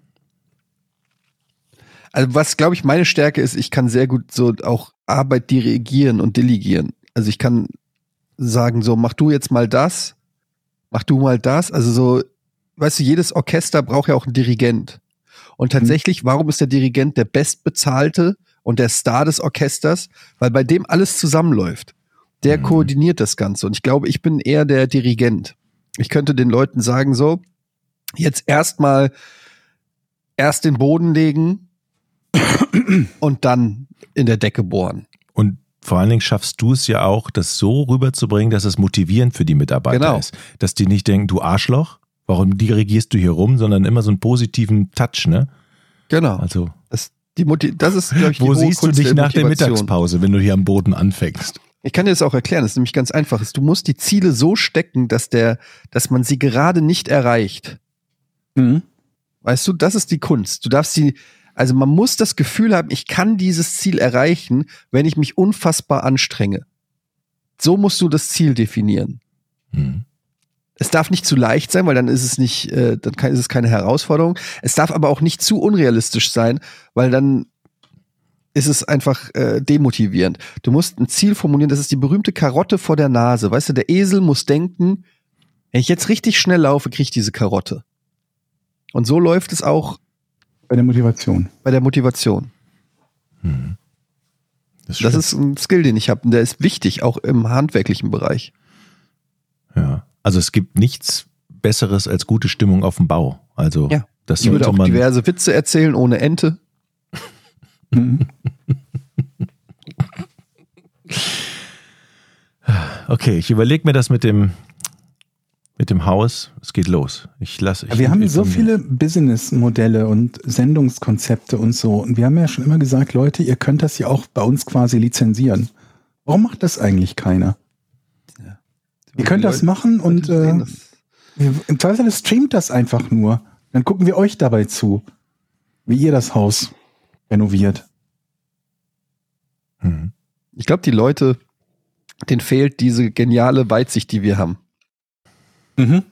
Also was glaube ich meine Stärke ist, ich kann sehr gut so auch Arbeit dirigieren und delegieren. Also ich kann sagen so, mach du jetzt mal das, mach du mal das. Also so, weißt du, jedes Orchester braucht ja auch einen Dirigent. Und tatsächlich, warum ist der Dirigent der Bestbezahlte und der Star des Orchesters? Weil bei dem alles zusammenläuft. Der koordiniert das Ganze. Und ich glaube, ich bin eher der Dirigent. Ich könnte den Leuten sagen so, jetzt erst den Boden legen und dann in der Decke bohren. Und vor allen Dingen schaffst du es ja auch, das so rüberzubringen, dass es motivierend für die Mitarbeiter ist. Dass die nicht denken, du Arschloch, warum dirigierst du hier rum, sondern immer so einen positiven Touch, ne? Genau. Also, das ist, glaube ich, die wo hohe siehst du Kunst dich nach der Motivation. Mittagspause, wenn du hier am Boden anfängst? Ich kann dir das auch erklären, das ist nämlich ganz einfach. Du musst die Ziele so stecken, dass man sie gerade nicht erreicht. Mhm. Weißt du, das ist die Kunst. Also man muss das Gefühl haben, ich kann dieses Ziel erreichen, wenn ich mich unfassbar anstrenge. So musst du das Ziel definieren. Mhm. Es darf nicht zu leicht sein, weil dann ist es nicht, ist es keine Herausforderung. Es darf aber auch nicht zu unrealistisch sein, weil dann ist es einfach demotivierend. Du musst ein Ziel formulieren, das ist die berühmte Karotte vor der Nase. Weißt du, der Esel muss denken, wenn ich jetzt richtig schnell laufe, kriege ich diese Karotte. Und so läuft es auch Bei der Motivation. bei der Motivation. Mhm. Das ist ein Skill, den ich habe. Und der ist wichtig, auch im handwerklichen Bereich. Ja. Also es gibt nichts Besseres als gute Stimmung auf dem Bau. Also Ja. das Ich würde sollte auch man. diverse Witze erzählen ohne Ente. Okay, ich überlege mir das mit dem Haus. Es geht los. Wir haben so viele Business-Modelle und Sendungskonzepte und so. Und wir haben ja schon immer gesagt, Leute, ihr könnt das ja auch bei uns quasi lizenzieren. Warum macht das eigentlich keiner? Ja. Ihr könnt das machen und im Zweifel streamt das einfach nur. Dann gucken wir euch dabei zu, wie ihr das Haus renoviert. Ich glaube, die Leute, denen fehlt diese geniale Weitsicht, die wir haben. Mhm.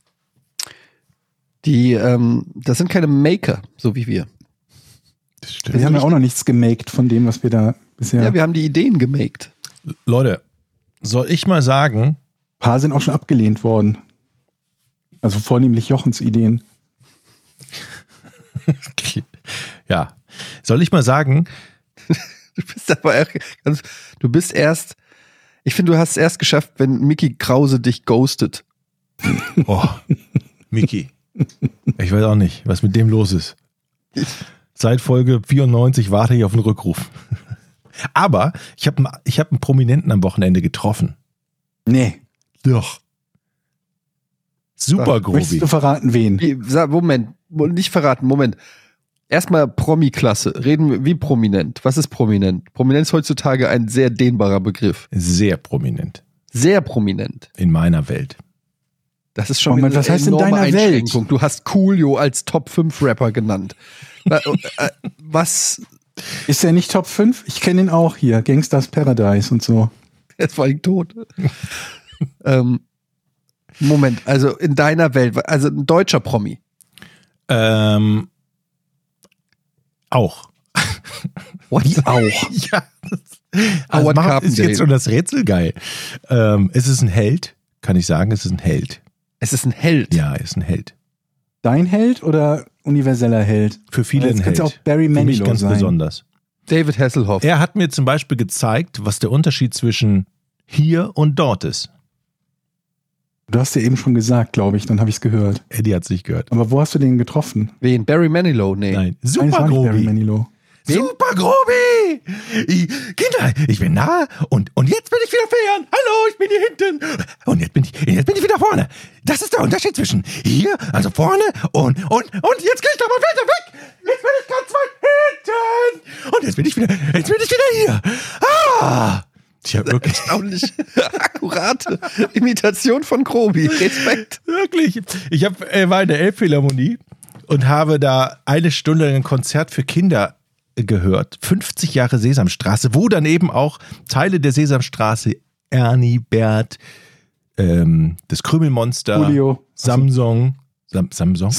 Das sind keine Maker, so wie wir. Das stimmt. Wir haben ja auch noch nichts gemaked von dem, was wir da bisher... Ja, wir haben die Ideen gemaked. Leute, soll ich mal sagen, Ein paar sind auch schon abgelehnt worden. Also vornehmlich Jochens Ideen. ja, soll ich mal sagen, Du bist erst, ich finde, du hast es erst geschafft, wenn Mickey Krause dich ghostet. oh, Miki, ich weiß auch nicht, was mit dem los ist. Seit Folge 94 warte ich auf einen Rückruf. Aber ich hab einen Prominenten am Wochenende getroffen. Nee. Doch. Super Möchtest Grobi. du verraten, wen? Moment, nicht verraten, Moment. Erstmal Promi-Klasse. Reden wir, wie prominent? Was ist prominent? Prominent ist heutzutage ein sehr dehnbarer Begriff. Sehr prominent. Sehr prominent. In meiner Welt. Das ist schon Moment, eine was heißt in enorme deiner Welt? Einschränkung. Du hast Coolio als Top-5-Rapper genannt. Was? Ist er nicht Top 5? Ich kenne ihn auch hier. Gangsters Paradise und so. Er ist vor allem tot. Moment, also in deiner Welt, also ein deutscher Promi. Auch. Wie auch? Ja. Also Howard ist Carpendale. jetzt schon das Rätsel geil. Es ist ein Held, kann ich sagen, es ist ein Held. Es ist ein Held. Ja, er ist ein Held. Dein Held oder universeller Held? Für viele Jetzt ein könnte Held. auch Barry Für mich Manilow ganz sein. besonders. David Hasselhoff. Er hat mir zum Beispiel gezeigt, was der Unterschied zwischen hier und dort ist. Du hast ja eben schon gesagt, glaube ich, dann habe ich es gehört. Eddie hat es nicht gehört. Aber wo hast du den getroffen? Wen? Barry Manilow? Nee. Nein, Nein, es super war nicht Barry Grobi. Manilow. Wen? Super Grobi! Kinder, ich bin nah und jetzt bin ich wieder fern. Hallo, ich bin hier hinten. Und jetzt bin ich wieder vorne. Das ist der Unterschied zwischen hier, also vorne und jetzt gehe ich doch mal weiter weg. Jetzt bin ich ganz weit hinten. Und jetzt bin ich wieder hier. Ah! Ich habe wirklich Erstaunlich akkurate Imitation von Grobi. Respekt. Wirklich. Ich war in der Elbphilharmonie und habe da eine Stunde ein Konzert für Kinder gehört. 50 Jahre Sesamstraße, wo dann eben auch Teile der Sesamstraße, Ernie, Bert, das Krümelmonster, Julio. Samsung. Samsung,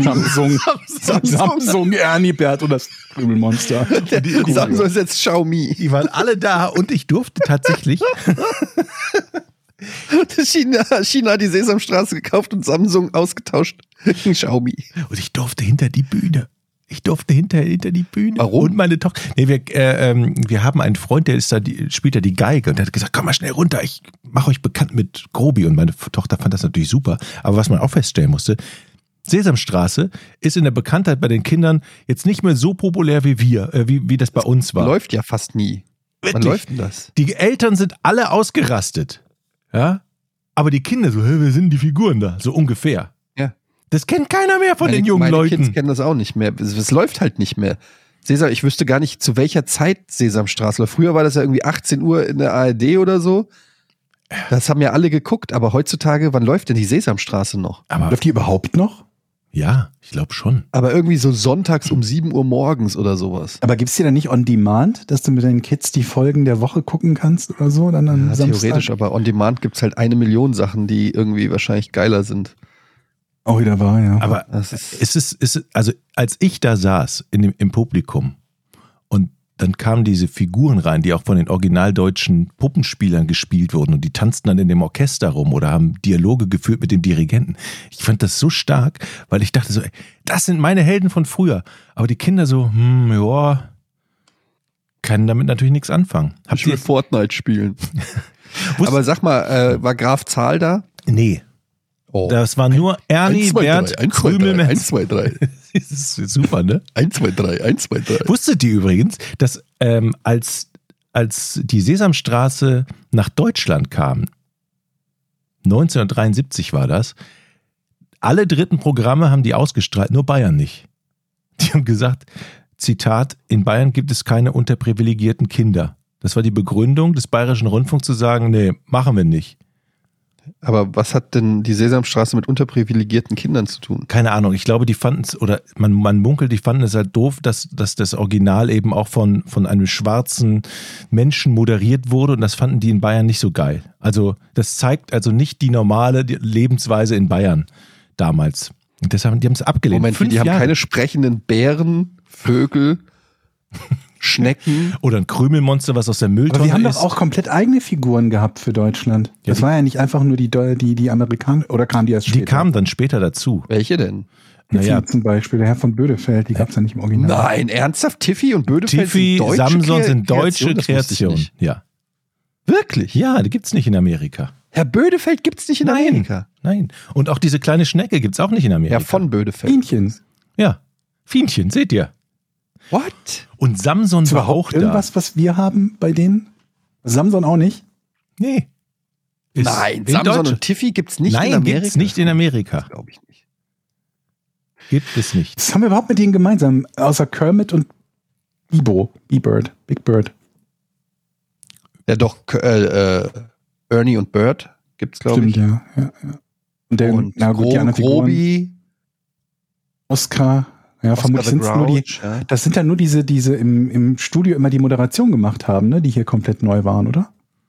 Ernie Bert und das Krümelmonster. Samsung ist jetzt Xiaomi. Die waren alle da und ich durfte tatsächlich China hat die Sesamstraße gekauft und Samsung ausgetauscht gegen Xiaomi. Und ich durfte hinter die Bühne. Hinter die Bühne. Warum? Und meine Tochter. Nee, wir haben einen Freund, der ist da, spielt da die Geige und der hat gesagt, komm mal schnell runter, ich mache euch bekannt mit Grobi. Und meine Tochter fand das natürlich super. Aber was man auch feststellen musste, Sesamstraße ist in der Bekanntheit bei den Kindern jetzt nicht mehr so populär wie wie das bei uns war. Läuft ja fast nie. Wann Wirklich? läuft denn das? Die Eltern sind alle ausgerastet. Ja? Aber die Kinder so, wer sind die Figuren da? So ungefähr. Ja. Das kennt keiner mehr von den jungen meine Leuten. Kids kennen das auch nicht mehr. Es läuft halt nicht mehr. Ich wüsste gar nicht, zu welcher Zeit Sesamstraße läuft. Früher war das ja irgendwie 18 Uhr in der ARD oder so. Das haben ja alle geguckt. Aber heutzutage, wann läuft denn die Sesamstraße noch? Aber Läuft die überhaupt noch? ja, ich glaube schon. Aber irgendwie so sonntags um 7 Uhr morgens oder sowas. Aber gibt's die dann nicht on demand, dass du mit deinen Kids die Folgen der Woche gucken kannst oder so? Dann am Ja, Samstag? theoretisch, aber on demand gibt's halt 1 Million Sachen, die irgendwie wahrscheinlich geiler sind. Auch wieder wahr, ja. Aber Das ist also als ich da saß im Publikum und dann kamen diese Figuren rein, die auch von den originaldeutschen Puppenspielern gespielt wurden und die tanzten dann in dem Orchester rum oder haben Dialoge geführt mit dem Dirigenten. Ich fand das so stark, weil ich dachte so, ey, das sind meine Helden von früher. Aber die Kinder so, ja, können damit natürlich nichts anfangen. Ich will Fortnite spielen. Aber sag mal, war Graf Zahl da? Nee, Oh. das war nur Ernie, Bert, Krümelmenz. 1, 2, 3. Das ist super, ne? 1, 2, 3, 1, 2, 3. Wusstet ihr übrigens, dass als die Sesamstraße nach Deutschland kam, 1973 war das, alle dritten Programme haben die ausgestrahlt, nur Bayern nicht. Die haben gesagt, Zitat, in Bayern gibt es keine unterprivilegierten Kinder. Das war die Begründung des Bayerischen Rundfunks zu sagen, nee, machen wir nicht. Aber was hat denn die Sesamstraße mit unterprivilegierten Kindern zu tun? Keine Ahnung, ich glaube, die fanden es, oder man munkelt, die fanden es halt doof, dass das Original eben auch von einem schwarzen Menschen moderiert wurde und das fanden die in Bayern nicht so geil. Also das zeigt also nicht die normale Lebensweise in Bayern damals. Und deshalb, die haben es abgelehnt. Moment, 5 die haben Jahre. keine sprechenden Bären, Vögel, Schnecken. Oder ein Krümelmonster, was aus der Mülltonne Aber wir haben ist. doch auch komplett eigene Figuren gehabt für Deutschland. Ja, Das war ja nicht einfach nur die Amerikaner, oder kamen die erst später? Die kamen dann später dazu. Welche denn? Naja, Tiffy zum Beispiel, der Herr von Bödefeld, die gab es ja nicht im Original. Nein, ernsthaft? Tiffy und Bödefeld Tiffy, sind deutsche Samson sind deutsche Das wusste ich Kreationen. nicht. Ja. Wirklich? Ja, die gibt's nicht in Amerika. Herr Bödefeld gibt's nicht in Amerika. Nein. Und auch diese kleine Schnecke gibt's auch nicht in Amerika. Ja, von Bödefeld. Bienchen. Ja. Fienchen, seht ihr. What? Und Samson Ist war auch überhaupt irgendwas, was wir haben bei denen? Samson auch nicht? da. Nee. Ist Nein, in Samson Deutschland. und Tiffy gibt's nicht in Nein, Amerika. gibt's nicht in Amerika. Glaube ich nicht. Gibt es nicht. Was haben wir überhaupt mit denen gemeinsam? Außer Kermit und Big Bird. Ja, doch, Ernie und Bert gibt's, glaube Stimmt, ich. ja. Und der, Und die anderen Figuren. Grobi, Oscar. Ja, Oscar vermutlich the sind es nur die. Grouch, ja. Das sind ja nur diese im Studio immer die Moderation gemacht haben, ne? Die hier komplett neu waren, oder?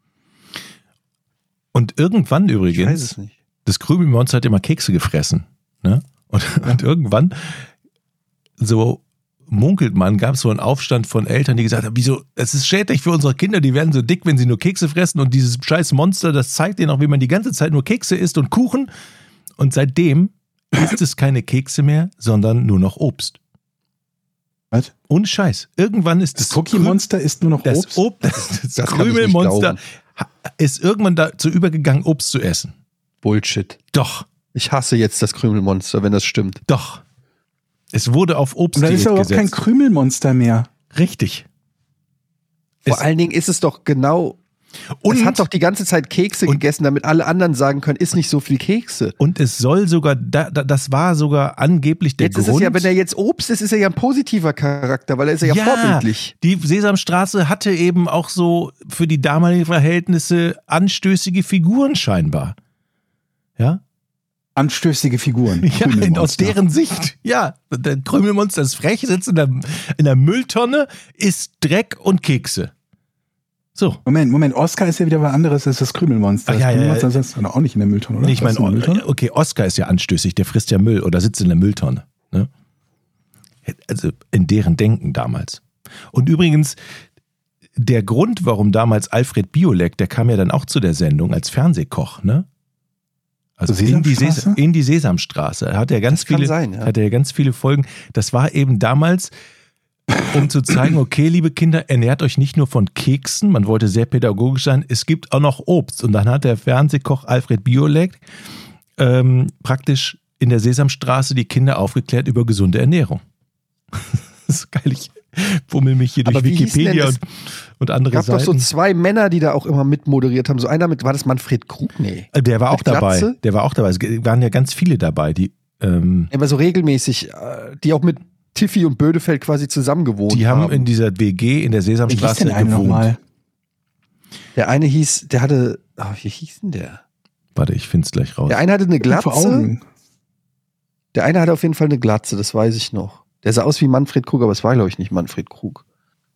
Und irgendwann Ich weiß übrigens, es nicht. das Krümelmonster hat immer Kekse gefressen. Ne? Und irgendwann, so munkelt man, gab es so einen Aufstand von Eltern, die gesagt haben, wieso, es ist schädlich für unsere Kinder, die werden so dick, wenn sie nur Kekse fressen und dieses scheiß Monster, das zeigt ihnen auch, wie man die ganze Zeit nur Kekse isst und Kuchen. Und seitdem isst es keine Kekse mehr, sondern nur noch Obst. Was? Ohne Scheiß. Irgendwann ist Das Cookie Monster ist nur noch das Obst. Das Das kann ich nicht Krümelmonster glauben. ist irgendwann dazu übergegangen, Obst zu essen. Bullshit. Doch, Ich hasse jetzt das Krümelmonster, wenn das stimmt. doch. Es wurde auf Obst Und dann ist ja überhaupt kein gesetzt. Krümelmonster mehr. Richtig. Vor Es- allen Dingen ist es doch genau. Und, Es hat doch die ganze Zeit Kekse gegessen, damit alle anderen sagen können, isst nicht so viel Kekse. und es soll sogar, das war sogar angeblich der Jetzt Grund. ist es ja, wenn er jetzt Obst ist, ist er ja ein positiver Charakter, weil er ist ja, vorbildlich. Die Sesamstraße hatte eben auch so für die damaligen Verhältnisse anstößige Figuren scheinbar. Ja? Anstößige Figuren. Ja, aus Krümelmonster. deren Sicht. Ja, der Krümelmonster ist frech, sitzt in der Mülltonne, isst Dreck und Kekse. So. Moment, Oscar ist ja wieder was anderes als das Krümelmonster. Ach, Das ja, ja, Krümelmonster ja. ist auch nicht in der Mülltonne, oder? Nee, ich Was ist in der meine, Mülltonne? okay, Oscar ist ja anstößig, der frisst ja Müll oder sitzt in der Mülltonne. Ne? Also in deren Denken damals. Und übrigens, der Grund, warum damals Alfred Biolek, der kam ja dann auch zu der Sendung als Fernsehkoch, ne? Also in die Sesamstraße. Hat er ganz viele, hat er ganz viele Folgen. Das war eben damals, um zu zeigen, okay, liebe Kinder, ernährt euch nicht nur von Keksen, man wollte sehr pädagogisch sein, es gibt auch noch Obst. Und dann hat der Fernsehkoch Alfred Biolek praktisch in der Sesamstraße die Kinder aufgeklärt über gesunde Ernährung. Das ist geil, ich bummel mich hier durch Wikipedia und andere Seiten. Es gab doch so 2 Männer, die da auch immer mitmoderiert haben. So einer war das Manfred Krug? Nee. Der war auch dabei. Es waren ja ganz viele dabei, die aber so regelmäßig, die auch mit Tiffy und Bödefeld quasi zusammen gewohnt haben. Die haben in dieser WG in der Sesamstraße gewohnt. Der eine hieß, wie hieß denn der? Warte, ich find's gleich raus. Der eine hatte eine Glatze. Der eine hatte auf jeden Fall eine Glatze, das weiß ich noch. Der sah aus wie Manfred Krug, aber es war, glaube ich, nicht Manfred Krug.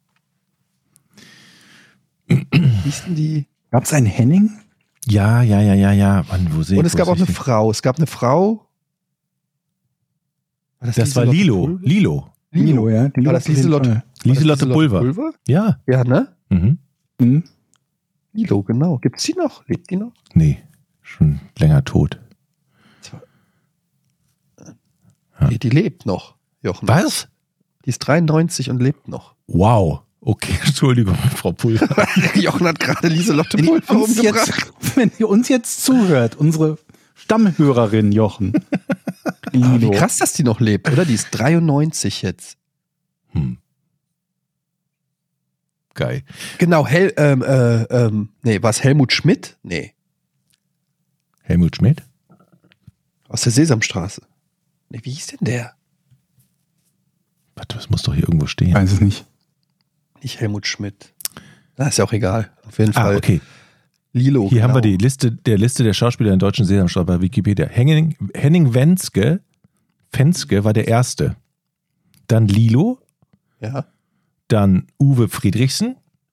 Hießen die? Gab es einen Henning? Ja. Mann, und es gab auch eine Frau. Es gab eine Frau. Das war Lilo, ja. War das Lieselotte Pulver? Ja. Ja, ne? Mhm. Lilo, genau. Gibt's die noch? Lebt die noch? Nee, schon länger tot. Nee, die lebt noch, Jochen. Was? Die ist 93 und lebt noch. Wow. Okay, Entschuldigung, Frau Pulver. Jochen hat gerade Lieselotte Pulver umgebracht. Wenn ihr uns jetzt zuhört, unsere Stammhörerin Jochen. Wie krass, dass die noch lebt, oder? Die ist 93 jetzt. Geil. Genau, war es Helmut Schmidt? Nee. Helmut Schmidt? Aus der Sesamstraße. Nee, wie hieß denn der? Warte, das muss doch hier irgendwo stehen. Weiß es nicht. Nicht Helmut Schmidt. Na, ist ja auch egal. Auf jeden Fall. Okay. Lilo. Hier haben wir die Liste der Schauspieler in deutschen Sesamstraße bei Wikipedia. Henning Fenske war der Erste. Dann Lilo. Ja. Dann Uwe Friedrichsen.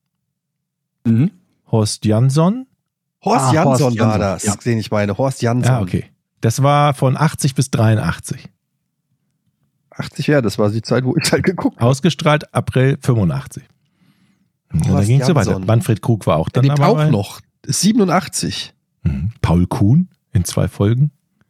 Horst Jansson. Horst Jansson war das, den ich meine. Horst Jansson. Ah, okay. Das war von 80 bis 83. 80, ja, das war die Zeit, wo ich halt geguckt habe. Ausgestrahlt April 85. Und dann ging es so weiter. Manfred Krug war auch dann dabei. Der lebt auch noch. Ist 87. Paul Kuhn in 2 Folgen.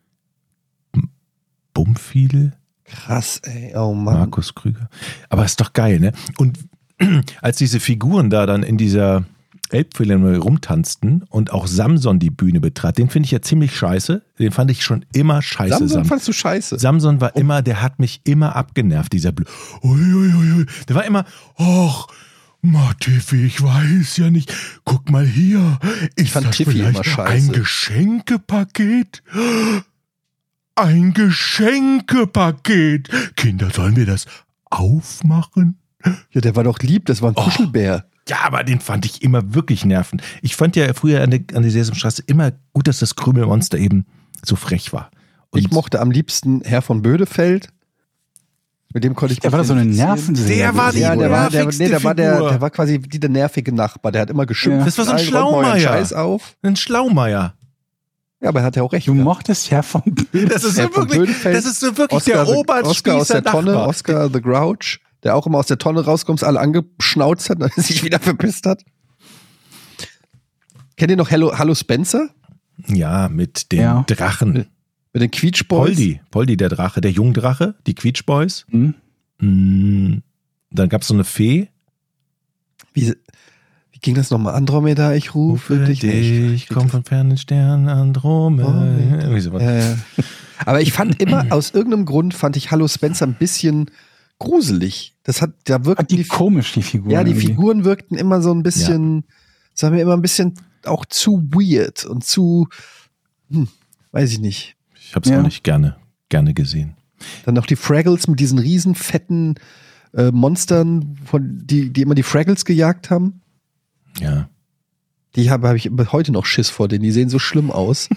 Bumfiedel. Krass, ey. Oh Mann. Markus Krüger. Aber ist doch geil, ne? Und als diese Figuren da dann in dieser Elbphilharmonie rumtanzten und auch Samson die Bühne betrat, den finde ich ja ziemlich scheiße. Den fand ich schon immer scheiße. Samson fandst du scheiße? Samson war immer, der hat mich immer abgenervt, dieser Der war immer, Tiffy, ich weiß ja nicht. Guck mal hier. Ich fand Tiffy immer scheiße. Ein Geschenkepaket? Ein Geschenkepaket. Kinder, sollen wir das aufmachen? Ja, der war doch lieb, das war ein Kuschelbär. Ja, aber den fand ich immer wirklich nervend. Ich fand ja früher an der Sesamstraße immer gut, dass das Krümelmonster eben so frech war. Und ich mochte am liebsten Herr von Bödefeld. Mit dem konnte ich. Der war doch so eine Nervensäge. Der war quasi der nervige Nachbar. Der hat immer geschimpft. Ja. Das war so ein Schlaumeier. Scheiß auf. Ein Schlaumeier. Ja, aber er hat ja auch recht. Du mochtest Herr von Bödefeld. Das ist so wirklich der Oscar aus der Tonne, Oscar the Grouch, der auch immer aus der Tonne rauskommt, alle angeschnauzt hat und sich wieder verpisst hat. Kennt ihr noch Hallo Spencer? Ja, mit den Drachen. Mit den Quietschboys? Poldi der Drache, der Jungdrache, die Quietschboys. Dann gab es so eine Fee. Wie ging das nochmal? Andromeda, ich rufe dich. Ich komme von fernen Sternen, Andromeda. Aber ich fand immer, aus irgendeinem Grund fand ich Hallo Spencer ein bisschen gruselig. Da wirkten komisch, die Figuren. Ja, die Figuren wirkten immer so ein bisschen, sagen wir immer ein bisschen auch zu weird und zu, weiß ich nicht. Ich habe es auch nicht gerne gesehen. Dann noch die Fraggles mit diesen riesen fetten Monstern, die immer die Fraggles gejagt haben. Ja. Die habe ich heute noch Schiss vor denen. Die sehen so schlimm aus.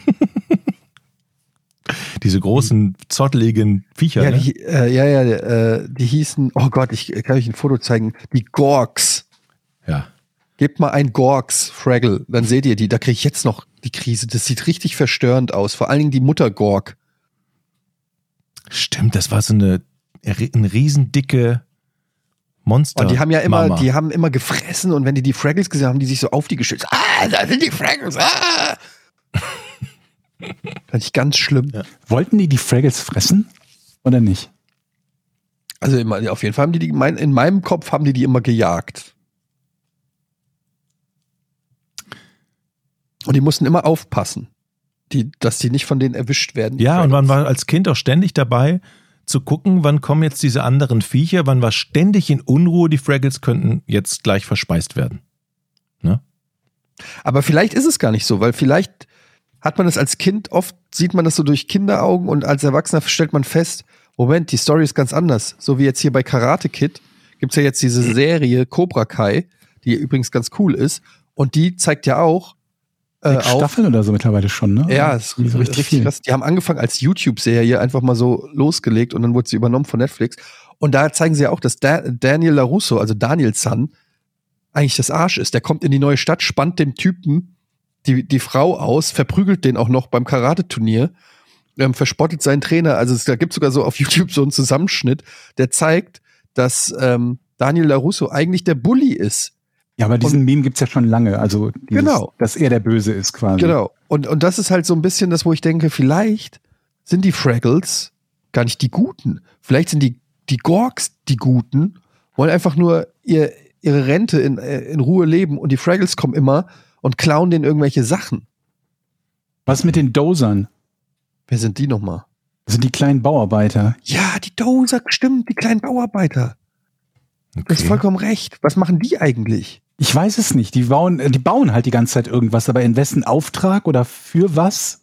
Diese großen, zotteligen Viecher, die hießen, oh Gott, kann euch ein Foto zeigen, die Gorks. Ja. Gebt mal ein Gorks Fraggle, dann seht ihr die. Da kriege ich jetzt noch die Krise. Das sieht richtig verstörend aus. Vor allen Dingen die Mutter Gork. Stimmt, das war so eine riesendicke Monster. Und die haben ja immer, Mama. die haben immer gefressen und wenn die Fraggles gesehen haben, haben die sich so auf die geschützt. Da sind die Fraggles. Fand ich ganz schlimm. Ja. Wollten die Fraggles fressen oder nicht? Also auf jeden Fall haben die in meinem Kopf haben die immer gejagt. Und die mussten immer aufpassen, dass die nicht von denen erwischt werden. Ja, und man war als Kind auch ständig dabei, zu gucken, wann kommen jetzt diese anderen Viecher, wann war ständig in Unruhe, die Fraggles könnten jetzt gleich verspeist werden. Ne? Aber vielleicht ist es gar nicht so, weil vielleicht hat man das als Kind, oft sieht man das so durch Kinderaugen und als Erwachsener stellt man fest, Moment, die Story ist ganz anders. So wie jetzt hier bei Karate Kid gibt's ja jetzt diese Serie Cobra Kai, die übrigens ganz cool ist und die zeigt ja auch 6 Staffeln oder so mittlerweile schon, ne? Ja, es ist richtig krass. Die haben angefangen als YouTube-Serie einfach mal so losgelegt und dann wurde sie übernommen von Netflix. Und da zeigen sie ja auch, dass Daniel LaRusso, also Daniel-san, eigentlich das Arsch ist. Der kommt in die neue Stadt, spannt dem Typen die Frau aus, verprügelt den auch noch beim Karate-Turnier, verspottet seinen Trainer. Also da gibt es sogar so auf YouTube so einen Zusammenschnitt, der zeigt, dass Daniel LaRusso eigentlich der Bully ist. Ja, aber diesen Meme gibt's ja schon lange, also genau, dass er der Böse ist quasi. Genau. Und das ist halt so ein bisschen das, wo ich denke, vielleicht sind die Fraggles gar nicht die Guten. Vielleicht sind die Gorks die Guten, wollen einfach nur ihre Rente in Ruhe leben und die Fraggles kommen immer und klauen denen irgendwelche Sachen. Was mit den Dozern? Wer sind die nochmal? Das sind die kleinen Bauarbeiter. Ja, die Dozer, stimmt, die kleinen Bauarbeiter. Okay. Du hast vollkommen recht. Was machen die eigentlich? Ich weiß es nicht. Die bauen halt die ganze Zeit irgendwas, aber in wessen Auftrag oder für was?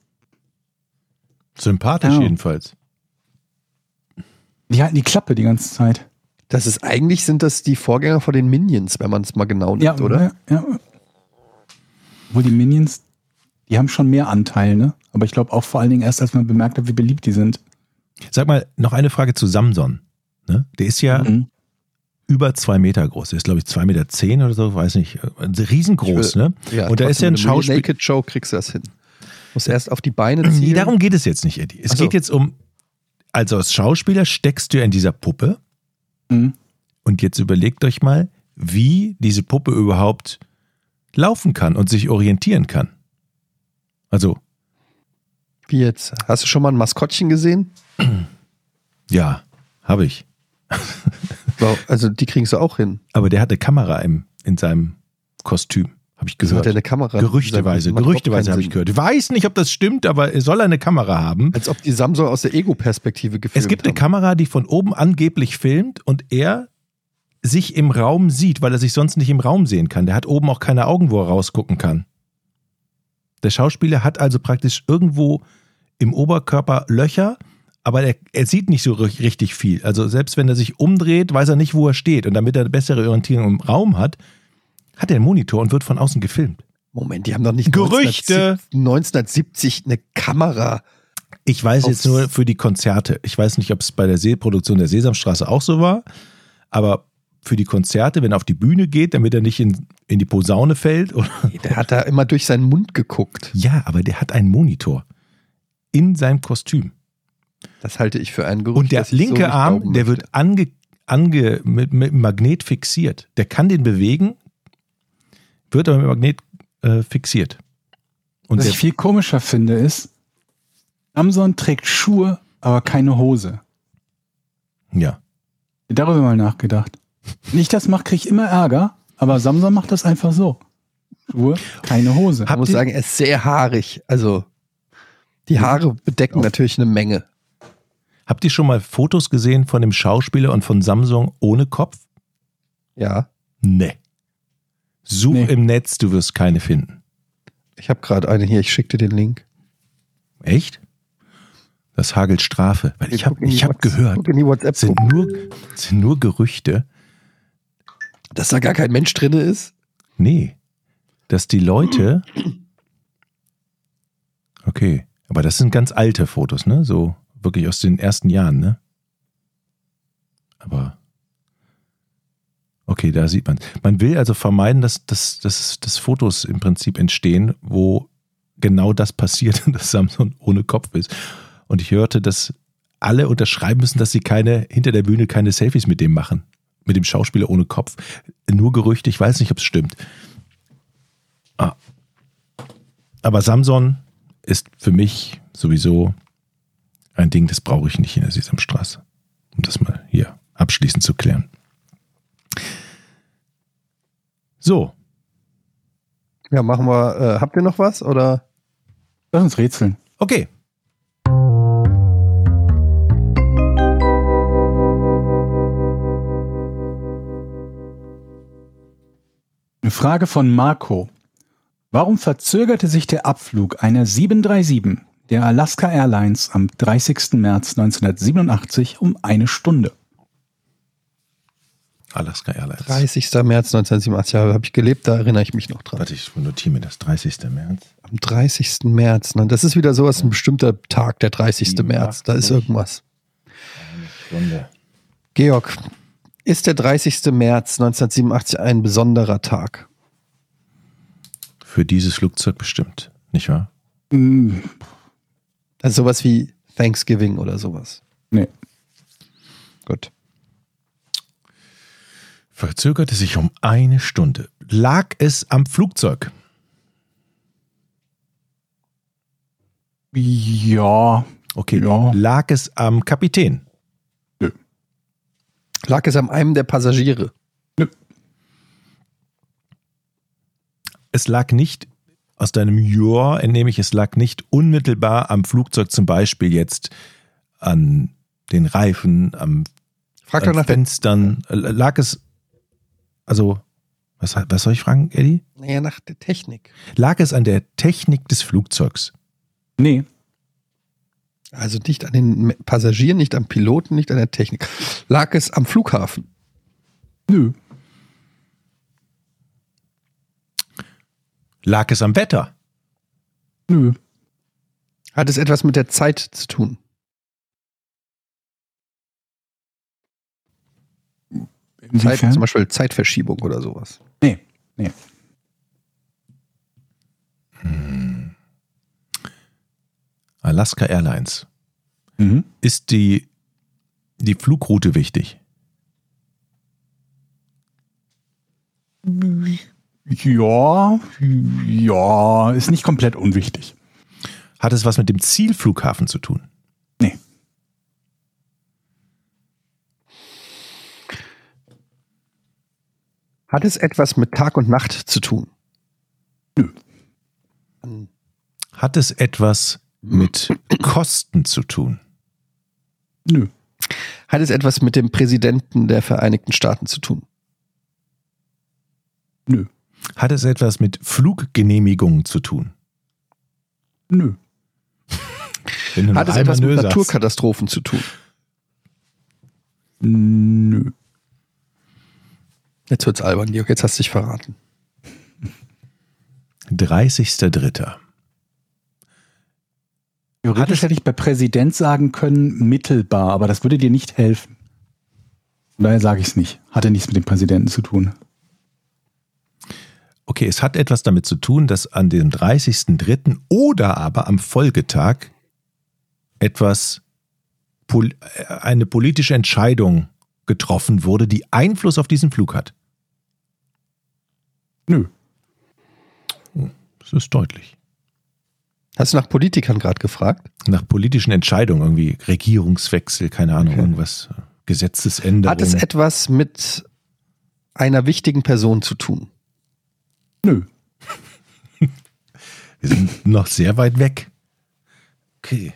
Sympathisch jedenfalls. Die halten die Klappe die ganze Zeit. Sind das die Vorgänger von den Minions, wenn man es mal genau nimmt, oder? Ja. Obwohl die Minions, die haben schon mehr Anteil, ne? Aber ich glaube auch vor allen Dingen erst, als man bemerkt hat, wie beliebt die sind. Sag mal, noch eine Frage zu Samson. Ne? Der ist ja über 2 Meter groß. Der ist, glaube ich, 2,10 Meter oder so, weiß nicht. Riesengroß, ne? Ja, und da ist ja ein Schauspieler. Naked Show kriegst du das hin. Muss erst auf die Beine ziehen. Nee, darum geht es jetzt nicht, Eddie. Es geht jetzt um, also als Schauspieler steckst du ja in dieser Puppe. Und jetzt überlegt euch mal, wie diese Puppe überhaupt laufen kann und sich orientieren kann. Also. Wie jetzt? Hast du schon mal ein Maskottchen gesehen? Ja, habe ich. Also die kriegst du auch hin. Aber der hat eine Kamera in seinem Kostüm, habe ich gehört. Hat er eine Kamera? Gerüchteweise habe ich gehört. Ich weiß nicht, ob das stimmt, aber er soll eine Kamera haben. Als ob die Samsung aus der Ego-Perspektive gefilmt Es gibt eine Kamera, die von oben angeblich filmt und er sich im Raum sieht, weil er sich sonst nicht im Raum sehen kann. Der hat oben auch keine Augen, wo er rausgucken kann. Der Schauspieler hat also praktisch irgendwo im Oberkörper Löcher, aber er sieht nicht so richtig viel. Also selbst wenn er sich umdreht, weiß er nicht, wo er steht. Und damit er eine bessere Orientierung im Raum hat er einen Monitor und wird von außen gefilmt. Moment, die haben doch nicht Gerüchte. 1970 eine Kamera. Ich weiß jetzt nur für die Konzerte. Ich weiß nicht, ob es bei der Produktion der Sesamstraße auch so war, aber für die Konzerte, wenn er auf die Bühne geht, damit er nicht in die Posaune fällt. Oder? Der hat da immer durch seinen Mund geguckt. Ja, aber der hat einen Monitor in seinem Kostüm. Das halte ich für ein Gerücht. Und der linke Arm, der wird mit Magnet fixiert. Der kann den bewegen, wird aber mit Magnet fixiert. Und was ich viel komischer finde, ist, Samson trägt Schuhe, aber keine Hose. Ja. Darüber mal nachgedacht. Wenn ich das mache, kriege ich immer Ärger, aber Samson macht das einfach so. Schuhe, keine Hose. Ich muss sagen, er ist sehr haarig. Also die Haare bedecken natürlich eine Menge. Habt ihr schon mal Fotos gesehen von dem Schauspieler und von Samsung ohne Kopf? Ja. Nee. Such im Netz, du wirst keine finden. Ich habe gerade eine hier, ich schicke dir den Link. Echt? Das hagelt Strafe. Weil ich hab gehört, es sind nur Gerüchte. Dass da gar kein Mensch drin ist? Nee. Dass die Leute. Okay. Aber das sind ganz alte Fotos, ne? So wirklich aus den ersten Jahren, ne? Aber. Okay, da sieht man. Man will also vermeiden, dass Fotos im Prinzip entstehen, wo genau das passiert, dass Samson ohne Kopf ist. Und ich hörte, dass alle unterschreiben müssen, dass sie hinter der Bühne keine Selfies mit dem machen. mit dem Schauspieler ohne Kopf. Nur Gerüchte, ich weiß nicht, ob es stimmt. Aber Samson ist für mich sowieso ein Ding, das brauche ich nicht in der Sesamstraße. Um das mal hier abschließend zu klären. So. Ja, machen wir. Habt ihr noch was? Oder? Lass uns rätseln. Okay. Eine Frage von Marco. Warum verzögerte sich der Abflug einer 737 der Alaska Airlines am 30. März 1987 um 1 Stunde? Alaska Airlines. 30. März 1987, habe ich gelebt, da erinnere ich mich noch dran. Warte, ich notiere mir das. 30. März. Am 30. März, ne? Das ist wieder sowas, ein bestimmter Tag, der 30. März, da ist irgendwas. Eine Stunde. Georg, ist der 30. März 1987 ein besonderer Tag? Für dieses Flugzeug bestimmt, nicht wahr? Also sowas wie Thanksgiving oder sowas. Nee. Gut. Verzögerte sich um 1 Stunde. Lag es am Flugzeug? Ja. Okay. Ja. Lag es am Kapitän? Nö. Lag es an einem der Passagiere? Nö. Es lag nicht, aus deinem Ja entnehme ich, es lag nicht unmittelbar am Flugzeug, zum Beispiel jetzt an den Reifen, an Fenstern. Lag es, also, was soll ich fragen, Eddie? Naja, nach der Technik. Lag es an der Technik des Flugzeugs? Nee. Also nicht an den Passagieren, nicht am Piloten, nicht an der Technik. Lag es am Flughafen? Nö. Lag es am Wetter? Nö. Hat es etwas mit der Zeit zu tun? Zeit, zum Beispiel Zeitverschiebung oder sowas? Nee. Alaska Airlines. Mhm. Ist die Flugroute wichtig? Ja, ist nicht komplett unwichtig. Hat es was mit dem Zielflughafen zu tun? Nee. Hat es etwas mit Tag und Nacht zu tun? Nö. Hat es etwas mit Kosten zu tun? Nö. Hat es etwas mit dem Präsidenten der Vereinigten Staaten zu tun? Nö. Hat es etwas mit Fluggenehmigungen zu tun? Nö. Hat es etwas mit Naturkatastrophen zu tun? Nö. Jetzt wird's albern, Georg, jetzt hast du dich verraten. 30.03. Theoretisch hätte ich bei Präsident sagen können, mittelbar, aber das würde dir nicht helfen. Von daher sage ich es nicht. Hatte nichts mit dem Präsidenten zu tun. Okay, es hat etwas damit zu tun, dass an dem 30.03. oder aber am Folgetag eine politische Entscheidung getroffen wurde, die Einfluss auf diesen Flug hat. Nö. Das ist deutlich. Hast du nach Politikern gerade gefragt? Nach politischen Entscheidungen, irgendwie Regierungswechsel, keine Ahnung, irgendwas, Gesetzesänderung. Hat es etwas mit einer wichtigen Person zu tun? Nö. Wir sind noch sehr weit weg. Okay.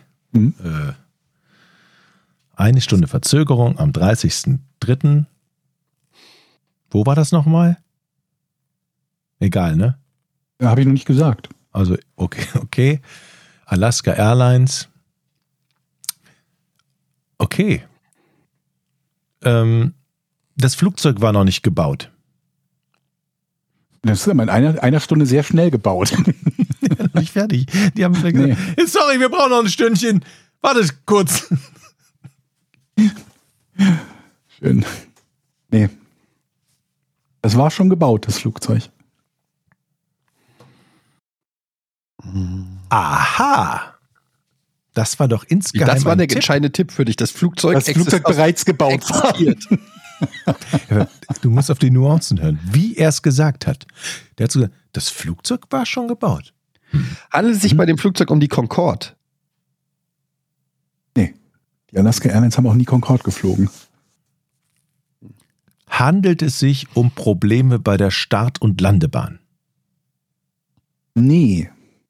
1 Stunde Verzögerung am 30.03. Wo war das nochmal? Egal, ne? Ja, habe ich noch nicht gesagt. Also, okay. Alaska Airlines. Okay. Das Flugzeug war noch nicht gebaut. Das ist aber in einer Stunde sehr schnell gebaut. Noch nicht fertig. Die haben gesagt, nee. Sorry, wir brauchen noch ein Stündchen. Wartet kurz. Schön. Nee. Das war schon gebaut, das Flugzeug. Aha. Das war doch insgeheim. Das war der entscheidende Tipp für dich. Das Flugzeug bereits gebaut war. Du musst auf die Nuancen hören, wie er es gesagt hat. Der hat so gesagt, das Flugzeug war schon gebaut. Handelt es sich bei dem Flugzeug um die Concorde? Nee. Die Alaska Airlines haben auch nie Concorde geflogen. Handelt es sich um Probleme bei der Start- und Landebahn? Nee.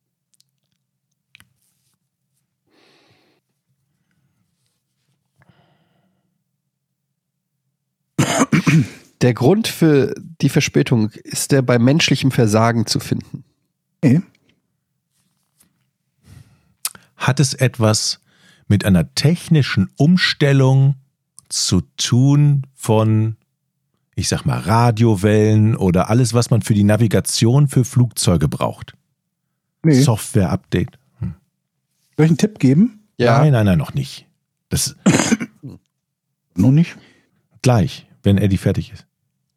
Der Grund für die Verspätung, ist der bei menschlichem Versagen zu finden? Nee. Hat es etwas mit einer technischen Umstellung zu tun von, ich sag mal, Radiowellen oder alles, was man für die Navigation für Flugzeuge braucht? Nee. Software-Update? Soll ich einen Tipp geben? Ja. Nein, noch nicht. Das Noch nicht. gleich, wenn Eddie fertig ist.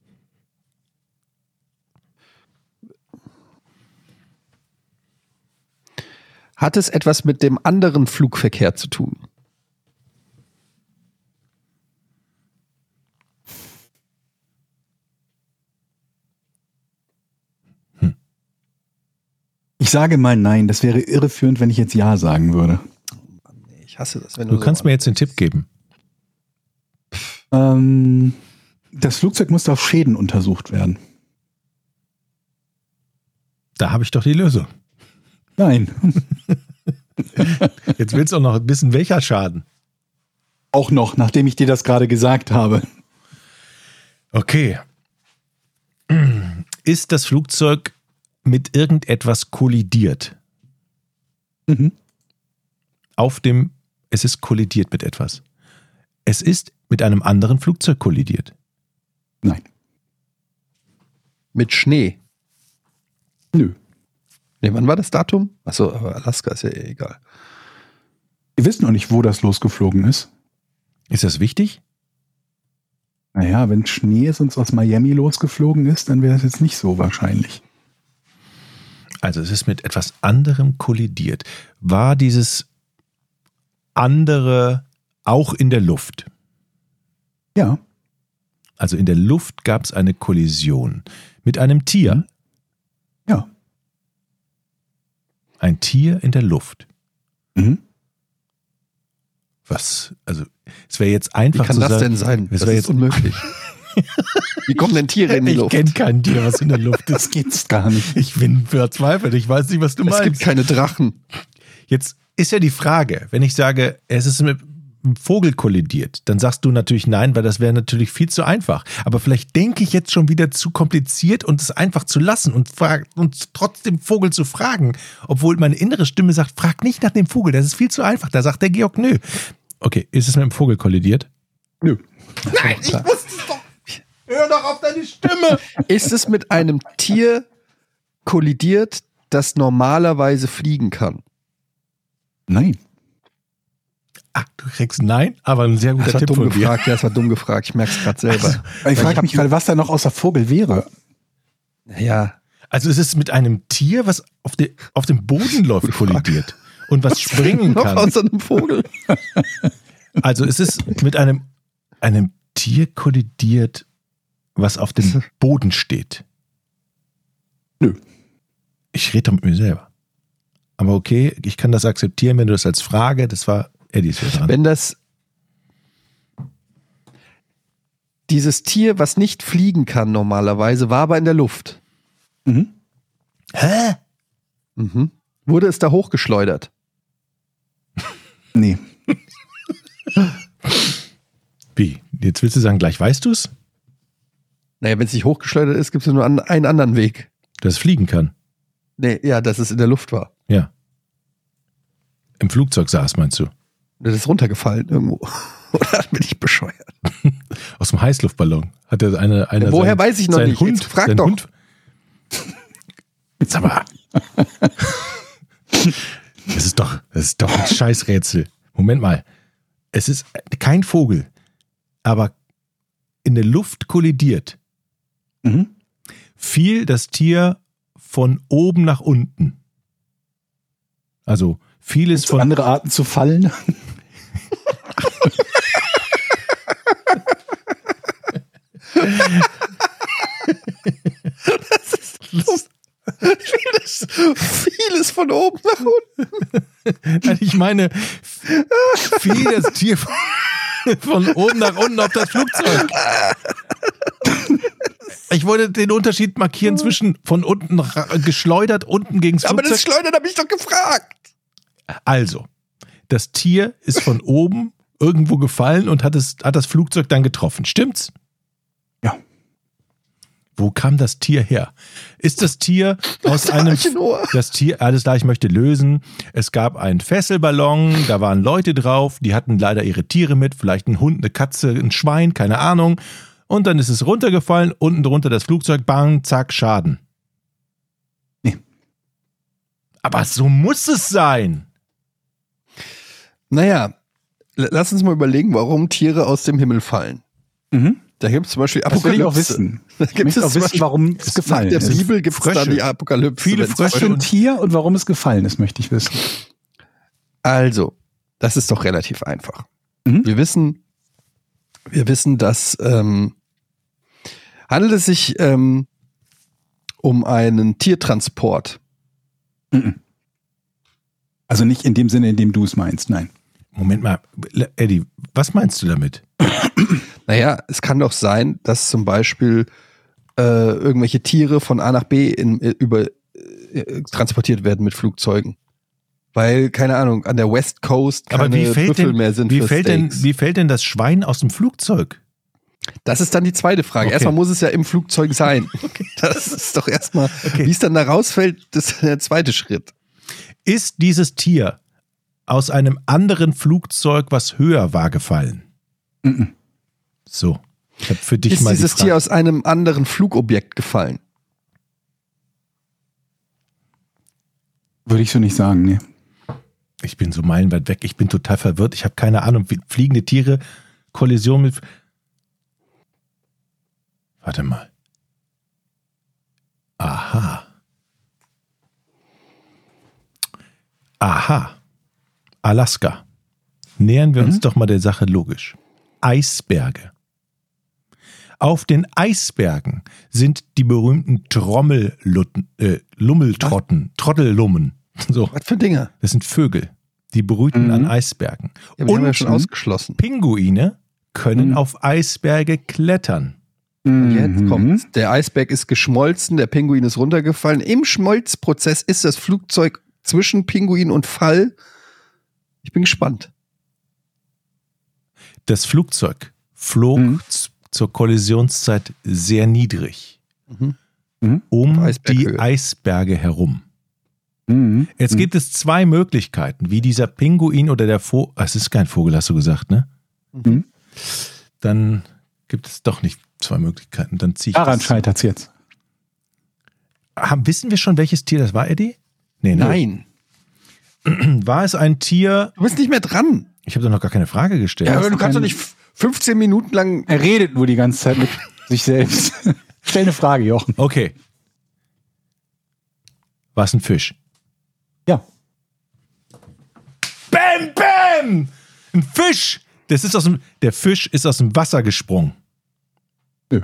Hat es etwas mit dem anderen Flugverkehr zu tun? Ich sage mal nein. Das wäre irreführend, wenn ich jetzt ja sagen würde. Ich hasse das, wenn Du kannst mir jetzt den Tipp geben. Das Flugzeug musste auf Schäden untersucht werden. Da habe ich doch die Lösung. Nein. Jetzt willst du auch noch wissen, welcher Schaden. Auch noch, nachdem ich dir das gerade gesagt habe. Okay. Ist das Flugzeug mit irgendetwas kollidiert? Mhm. Es ist kollidiert mit etwas. Es ist mit einem anderen Flugzeug kollidiert. Nein. Mit Schnee? Nö. Nee, wann war das Datum? Achso, aber Alaska ist ja egal. Wir wissen noch nicht, wo das losgeflogen ist. Ist das wichtig? Naja, wenn Schnee ist und es aus Miami losgeflogen ist, dann wäre es jetzt nicht so wahrscheinlich. Also es ist mit etwas anderem kollidiert. War dieses andere auch in der Luft? Ja. Also in der Luft gab es eine Kollision mit einem Tier. Ja. Ein Tier in der Luft. Mhm. Was? Also es wäre jetzt einfach Wie kann zu das sagen, denn sein? Es Das wäre ist jetzt unmöglich. Wie kommen denn Tiere in die Ich Luft? kenne kein Tier, was in der Luft ist. Das geht's gar nicht. Ich bin verzweifelt. Ich weiß nicht, was du Es meinst. gibt keine Drachen. Jetzt ist ja die Frage, wenn ich sage, es ist mit einem Vogel kollidiert, dann sagst du natürlich nein, weil das wäre natürlich viel zu einfach. Aber vielleicht denke ich jetzt schon wieder zu kompliziert und es einfach zu lassen und trotzdem Vogel zu fragen, obwohl meine innere Stimme sagt, frag nicht nach dem Vogel, das ist viel zu einfach. Da sagt der Georg, nö. Okay, ist es mit dem Vogel kollidiert? Nö. Nein, ich wusste es doch. Hör doch auf deine Stimme. Ist es mit einem Tier kollidiert, das normalerweise fliegen kann? Nein. Ah, du kriegst nein, aber ein sehr guter Das war Tipp dumm von dir. gefragt. Ja, das war dumm gefragt. Ich merke es gerade selber. Ich frage mich gerade, was da noch außer Vogel wäre. Ja, Also es ist mit einem Tier, was auf dem Boden läuft, kollidiert und was springen noch kann. außer einem Vogel. Also es ist mit einem Tier kollidiert, was auf dem Boden steht. Nö. Ich rede doch mit mir selber. Aber okay, ich kann das akzeptieren, wenn du das als Frage, das war Eddies wieder dran. Wenn das dieses Tier, was nicht fliegen kann normalerweise, war aber in der Luft. Mhm. Hä? Mhm. Wurde es da hochgeschleudert? Nee. Wie? Jetzt willst du sagen, gleich weißt du es? Naja, wenn es nicht hochgeschleudert ist, gibt es nur einen anderen Weg. Dass es fliegen kann. Nee, ja, dass es in der Luft war. Ja. Im Flugzeug saß, meinst du? Das ist runtergefallen irgendwo. Oder bin ich bescheuert? Aus dem Heißluftballon. Hat er einer Woher weiß ich noch seinen nicht? Hund, Jetzt frag seinen doch. Hund. Sag mal. Das ist doch ein Scheißrätsel. Moment mal. Es ist kein Vogel, aber in der Luft kollidiert. Mhm. Fiel das Tier von oben nach unten. Also fiel es von Andere Arten zu fallen. Vieles von oben nach unten. Nein, ich meine, fiel das Tier von oben nach unten auf das Flugzeug. Ich wollte den Unterschied markieren zwischen von unten geschleudert, unten gegen das Flugzeug. Aber das Schleudern habe ich doch gefragt. Also, das Tier ist von oben irgendwo gefallen und hat das Flugzeug dann getroffen. Stimmt's? Ja. Wo kam das Tier her? Ist das Tier aus einem... Das Tier, alles klar, ich möchte lösen. Es gab einen Fesselballon, da waren Leute drauf, die hatten leider ihre Tiere mit, vielleicht ein Hund, eine Katze, ein Schwein, keine Ahnung. Und dann ist es runtergefallen, unten drunter das Flugzeug, bang, zack, Schaden. Nee. Aber so muss es sein. Naja, lass uns mal überlegen, warum Tiere aus dem Himmel fallen. Mhm. Da gibt es zum Beispiel Das will ich auch Apokalypse. wissen. Da Ich gibt möchte es auch zum wissen, warum es gefallen Nach der ist. Bibel gibt es Frösche. dann die Apokalypse. Viele wenn's- Frösche. Was für ein Tier und warum es gefallen ist, möchte ich wissen. Also, das ist doch relativ einfach. Mhm. Wir wissen, dass handelt es sich um einen Tiertransport. Mhm. Also nicht in dem Sinne, in dem du es meinst, nein. Moment mal, Eddie, was meinst du damit? Naja, es kann doch sein, dass zum Beispiel irgendwelche Tiere von A nach B transportiert werden mit Flugzeugen. Weil, keine Ahnung, an der West Coast keine Aber wie fällt Büffel mehr sind für Steaks. wie fällt denn das Schwein aus dem Flugzeug? Das ist dann die zweite Frage. Okay. Erstmal muss es ja im Flugzeug sein. Das ist doch erstmal, wie es dann da rausfällt, das ist der zweite Schritt. Ist dieses Tier aus einem anderen Flugzeug, was höher war, gefallen? Mhm. So, ich habe für dich Ist mal die dieses Frage. Tier aus einem anderen Flugobjekt gefallen? Würde ich so nicht sagen, nee. Ich bin so meilenweit weg, ich bin total verwirrt, ich habe keine Ahnung, wie fliegende Tiere, Kollision mit... Warte mal. Aha. Alaska. Nähern wir uns doch mal der Sache logisch. Eisberge. Auf den Eisbergen sind die berühmten Trottellummen. So, Was für Dinge? das sind Vögel, die brüten an Eisbergen. Ja, wir haben ja Und schon ausgeschlossen. Pinguine können auf Eisberge klettern. Jetzt kommt's. Der Eisberg ist geschmolzen, der Pinguin ist runtergefallen. Im Schmolzprozess ist das Flugzeug zwischen Pinguin und Fall. Ich bin gespannt. Das Flugzeug flog zur Kollisionszeit sehr niedrig um Eisberghöhe. die Eisberge herum. Mhm. Jetzt gibt es zwei Möglichkeiten, wie dieser Pinguin oder der Vogel, es ist kein Vogel, hast du gesagt, ne? Mhm. Dann gibt es doch nicht zwei Möglichkeiten. Dann ziehe ich Daran das. scheitert es jetzt. Wissen wir schon, welches Tier das war, Eddie? Nee, ne? Nein. War es ein Tier? Du bist nicht mehr dran. Ich habe doch noch gar keine Frage gestellt. Ja, aber du kannst doch kein- nicht 15 Minuten lang. Er redet nur die ganze Zeit mit sich selbst. Stell eine Frage, Jochen. Okay. War es ein Fisch? Ja. Bam, bam! Ein Fisch! Der Fisch ist aus dem Wasser gesprungen. Nö.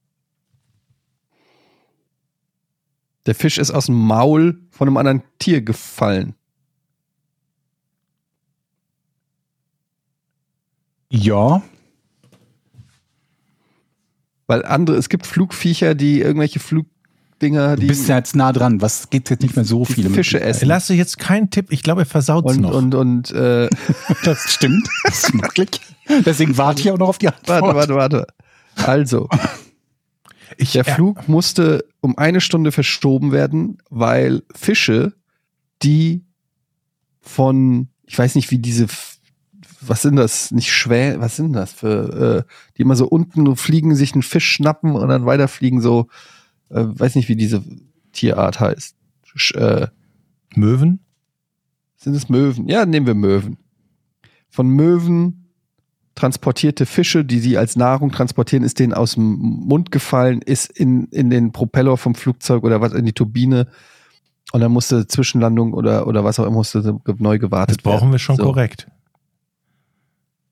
Der Fisch ist aus dem Maul von einem anderen Tier gefallen. Ja. Weil es gibt Flugviecher, die irgendwelche Flugdinger, Du die bist ja jetzt nah dran. Was gibt jetzt nicht mehr so die viele Fische Möglichkeiten. essen. Lass dir jetzt keinen Tipp. Ich glaube, er versaut es noch. Und Das stimmt. Das ist möglich. Deswegen warte ich auch noch auf die Antwort. warte. Also, Ich- der Flug musste um 1 Stunde verschoben werden, weil Fische, die von, ich weiß nicht, wie diese, was sind das? Nicht Schwäne, was sind das für, die immer so unten fliegen, sich einen Fisch schnappen und dann weiterfliegen, so, weiß nicht, wie diese Tierart heißt. Möwen? Sind es Möwen? Ja, nehmen wir Möwen. Von Möwen transportierte Fische, die sie als Nahrung transportieren, ist denen aus dem Mund gefallen, ist in den Propeller vom Flugzeug oder was, in die Turbine, und dann musste Zwischenlandung oder was auch immer, musste neu gewartet Das brauchen werden. wir schon So. korrekt.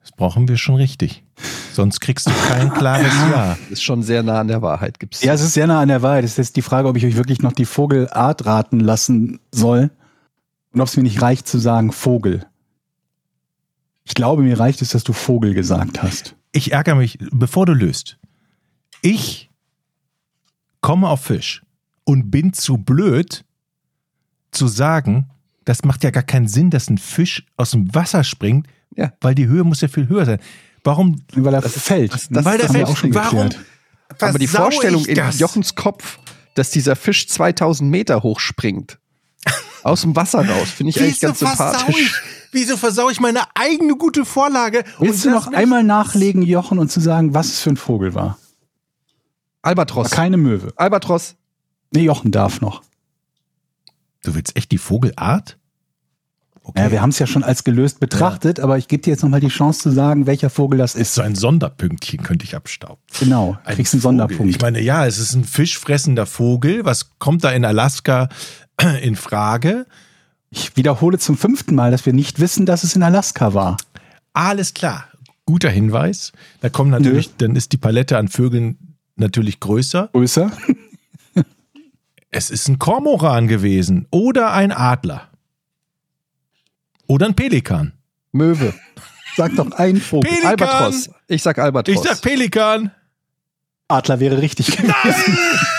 Das brauchen wir schon richtig. Sonst kriegst du kein klares Ja. Ist schon sehr nah an der Wahrheit. Gibt's. Ja, es ist sehr nah an der Wahrheit. Es ist jetzt die Frage, ob ich euch wirklich noch die Vogelart raten lassen soll und ob es mir nicht reicht zu sagen Vogel. Ich glaube, mir reicht es, dass du Vogel gesagt hast. Ich ärgere mich, bevor du löst. Ich komme auf Fisch und bin zu blöd zu sagen, das macht ja gar keinen Sinn, dass ein Fisch aus dem Wasser springt, Ja. weil die Höhe muss ja viel höher sein. Warum? Weil er fällt. Weil der haben wir fällt. auch schon Warum? geklärt. Aber die versau Vorstellung ich in das? Jochens Kopf, dass dieser Fisch 2000 Meter hoch springt, aus dem Wasser raus, finde ich eigentlich ganz sympathisch. Wieso versau ich meine eigene gute Vorlage? Willst du das noch mit- einmal nachlegen, Jochen, und zu sagen, was es für ein Vogel war? Albatros. Keine Möwe. Albatros. Nee, Jochen darf noch. Du willst echt die Vogelart? Okay. Ja, wir haben es ja schon als gelöst betrachtet, aber ich gebe dir jetzt nochmal die Chance zu sagen, welcher Vogel das ist. So ein Sonderpünktchen könnte ich abstauben. Genau, du kriegst einen Vogel. Sonderpunkt. Ich meine, ja, es ist ein fischfressender Vogel. Was kommt da in Alaska in Frage? Ich wiederhole zum 5. Mal, dass wir nicht wissen, dass es in Alaska war. Alles klar. Guter Hinweis. Da kommen natürlich, dann ist die Palette an Vögeln natürlich größer. Größer? Es ist ein Kormoran gewesen oder ein Adler. Oder ein Pelikan. Möwe. Sag doch ein Vogel. Pelikan. Albatros. Ich sag Albatros. Ich sag Pelikan. Adler wäre richtig gewesen.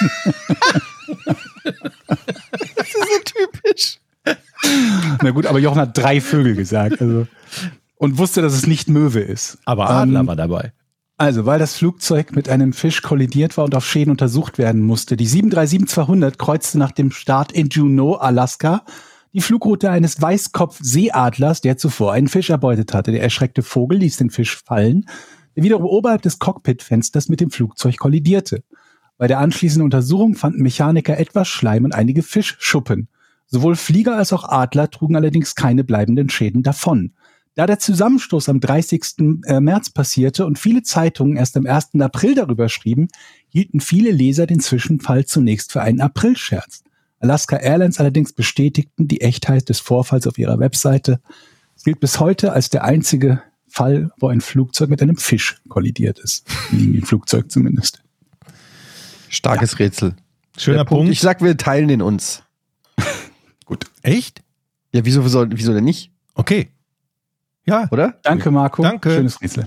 das ist so typisch. Na gut, aber Jochen hat 3 Vögel gesagt. Also, und wusste, dass es nicht Möwe ist. Aber Adler war dabei. Also, weil das Flugzeug mit einem Fisch kollidiert war und auf Schäden untersucht werden musste. Die 737-200 kreuzte nach dem Start in Juneau, Alaska, die Flugroute eines Weißkopf-Seeadlers, der zuvor einen Fisch erbeutet hatte. Der erschreckte Vogel ließ den Fisch fallen, der wiederum oberhalb des Cockpitfensters mit dem Flugzeug kollidierte. Bei der anschließenden Untersuchung fanden Mechaniker etwas Schleim und einige Fischschuppen. Sowohl Flieger als auch Adler trugen allerdings keine bleibenden Schäden davon. Da der Zusammenstoß am 30. März passierte und viele Zeitungen erst am 1. April darüber schrieben, hielten viele Leser den Zwischenfall zunächst für einen Aprilscherz. Alaska Airlines allerdings bestätigten die Echtheit des Vorfalls auf ihrer Webseite. Es gilt bis heute als der einzige Fall, wo ein Flugzeug mit einem Fisch kollidiert ist. Ein Flugzeug zumindest. Starkes Rätsel. Schöner Der Punkt. Ich sag, wir teilen den uns. Gut. Echt? Ja, wieso denn nicht? Okay. Ja. Oder? Danke, Marco. Danke. Schönes Rätsel.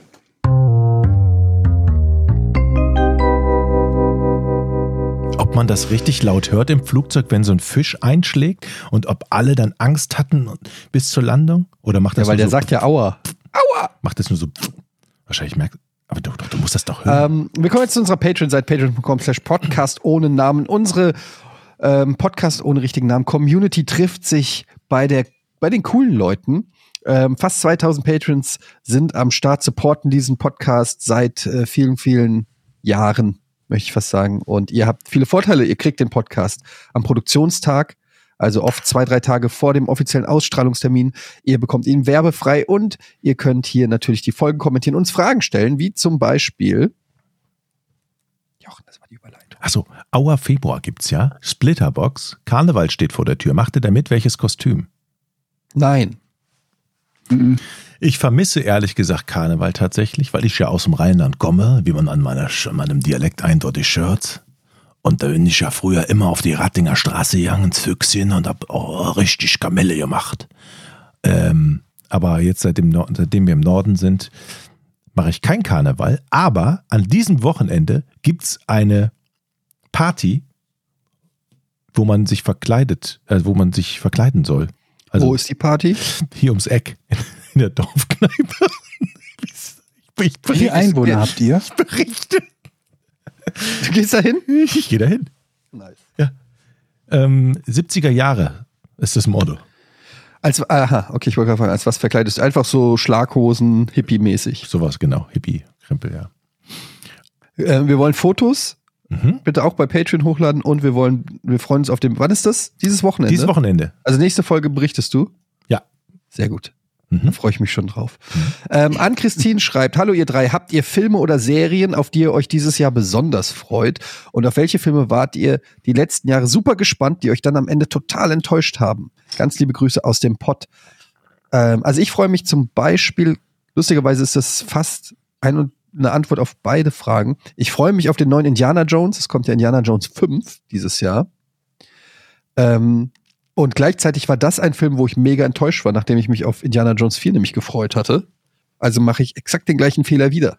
Ob man das richtig laut hört im Flugzeug, wenn so ein Fisch einschlägt und ob alle dann Angst hatten bis zur Landung? Oder macht das Ja, weil nur der so, sagt ja Aua. macht das nur so, wahrscheinlich merkt, aber du musst das doch hören. Wir kommen jetzt zu unserer Patreon-Seite, patreon.com/podcast ohne Namen. Unsere Podcast ohne richtigen Namen Community trifft sich bei den coolen Leuten. Fast 2000 Patrons sind am Start, supporten diesen Podcast seit vielen, vielen Jahren, möchte ich fast sagen. Und ihr habt viele Vorteile. Ihr kriegt den Podcast am Produktionstag, also oft 2-3 Tage vor dem offiziellen Ausstrahlungstermin. Ihr bekommt ihn werbefrei und ihr könnt hier natürlich die Folgen kommentieren, uns Fragen stellen, wie zum Beispiel Jochen, das war die Überleitung. Achso, Auer Februar gibt's ja. Splitterbox. Karneval steht vor der Tür. Macht ihr damit welches Kostüm? Nein. Ich vermisse ehrlich gesagt Karneval tatsächlich, weil ich ja aus dem Rheinland komme, wie man an meinem Dialekt eindeutig hört. Und da bin ich ja früher immer auf die Rattinger Straße gegangen, ins Füchschen und hab richtig Kamelle gemacht. Aber jetzt, seitdem wir im Norden sind, mache ich kein Karneval. Aber an diesem Wochenende gibt's eine Party, wo man sich verkleiden soll. Also Wo ist die Party? hier ums Eck in der Dorfkneipe. Ich Wie viele Einwohner habt ihr? berichte. Du gehst da hin? Ich gehe dahin. Nice. Ja. 70er Jahre ist das Motto. Okay, ich wollte gerade fragen, als was verkleidest du? Einfach so Schlaghosen, Hippie-mäßig. Sowas, genau. Hippie-Krempel, ja. Wir wollen Fotos, bitte auch bei Patreon hochladen und wir freuen uns auf dem, wann ist das? Dieses Wochenende? Dieses Wochenende. Also nächste Folge berichtest du? Ja. Sehr gut. Da freue ich mich schon drauf. Ann-Christine schreibt, hallo ihr drei, habt ihr Filme oder Serien, auf die ihr euch dieses Jahr besonders freut? Und auf welche Filme wart ihr die letzten Jahre super gespannt, die euch dann am Ende total enttäuscht haben? Ganz liebe Grüße aus dem Pott. Also ich freue mich zum Beispiel Lustigerweise ist das fast eine Antwort auf beide Fragen. Ich freue mich auf den neuen Indiana Jones. Es kommt ja Indiana Jones 5 dieses Jahr. Und gleichzeitig war das ein Film, wo ich mega enttäuscht war, nachdem ich mich auf Indiana Jones 4 nämlich gefreut hatte. Also mache ich exakt den gleichen Fehler wieder.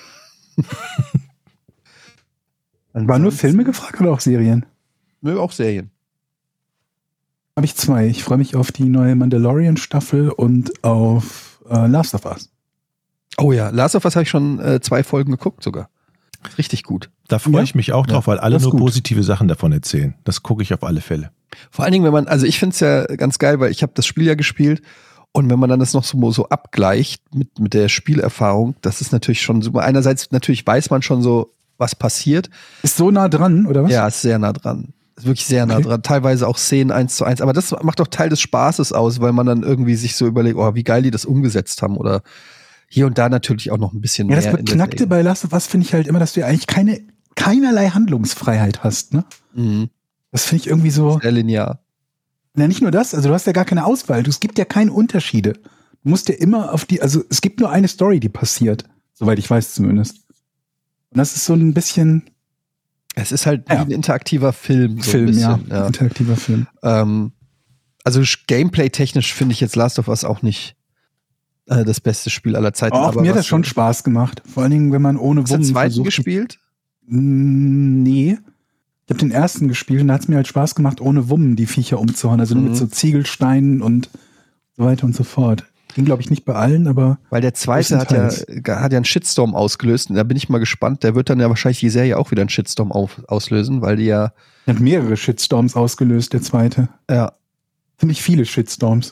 Waren nur Filme gefragt oder auch Serien? Nö, auch Serien. Habe ich 2. Ich freue mich auf die neue Mandalorian-Staffel und auf Last of Us. Oh ja, Last of Us habe ich schon 2 Folgen geguckt sogar. Richtig gut. Da freue ich mich auch drauf, weil alle das ist nur gut. Positive Sachen davon erzählen. Das gucke ich auf alle Fälle. Vor allen Dingen, also ich finde es ja ganz geil, weil ich habe das Spiel ja gespielt und wenn man dann das noch so abgleicht mit der Spielerfahrung, das ist natürlich schon super. Einerseits natürlich weiß man schon so, was passiert. Ist so nah dran, oder was? Ja, ist sehr nah dran. Ist wirklich sehr nah dran. Teilweise auch Szenen 1:1. Aber das macht doch Teil des Spaßes aus, weil man dann irgendwie sich so überlegt, oh, wie geil die das umgesetzt haben oder hier und da natürlich auch noch ein bisschen Ja, mehr. das Beknackte bei Last of Us finde ich halt immer, dass du ja eigentlich keinerlei Handlungsfreiheit hast, ne? Mhm. Das finde ich irgendwie so. Sehr linear. Na, nicht nur das, also du hast ja gar keine Auswahl. Es gibt ja keine Unterschiede. Du musst ja immer also es gibt nur eine Story, die passiert. Soweit ich weiß zumindest. Und das ist so ein bisschen. Es ist halt wie ein interaktiver Film. So ein bisschen, ja. Interaktiver Film. Also Gameplay-technisch finde ich jetzt Last of Us auch nicht das beste Spiel aller Zeiten. Auch aber mir hat das schon Spaß gemacht. Vor allen Dingen, wenn man ohne Hast du den zweiten gespielt? Nee. Ich habe den ersten gespielt und da hat es mir halt Spaß gemacht, ohne Wummen die Viecher umzuhauen. Also nur mit so Ziegelsteinen und so weiter und so fort. Ging, glaube ich, nicht bei allen, aber. Weil der zweite hat ja einen Shitstorm ausgelöst. Und da bin ich mal gespannt. Der wird dann ja wahrscheinlich die Serie auch wieder einen Shitstorm auslösen, weil die ja. Der hat mehrere Shitstorms ausgelöst, der zweite. Ja. Ziemlich viele Shitstorms.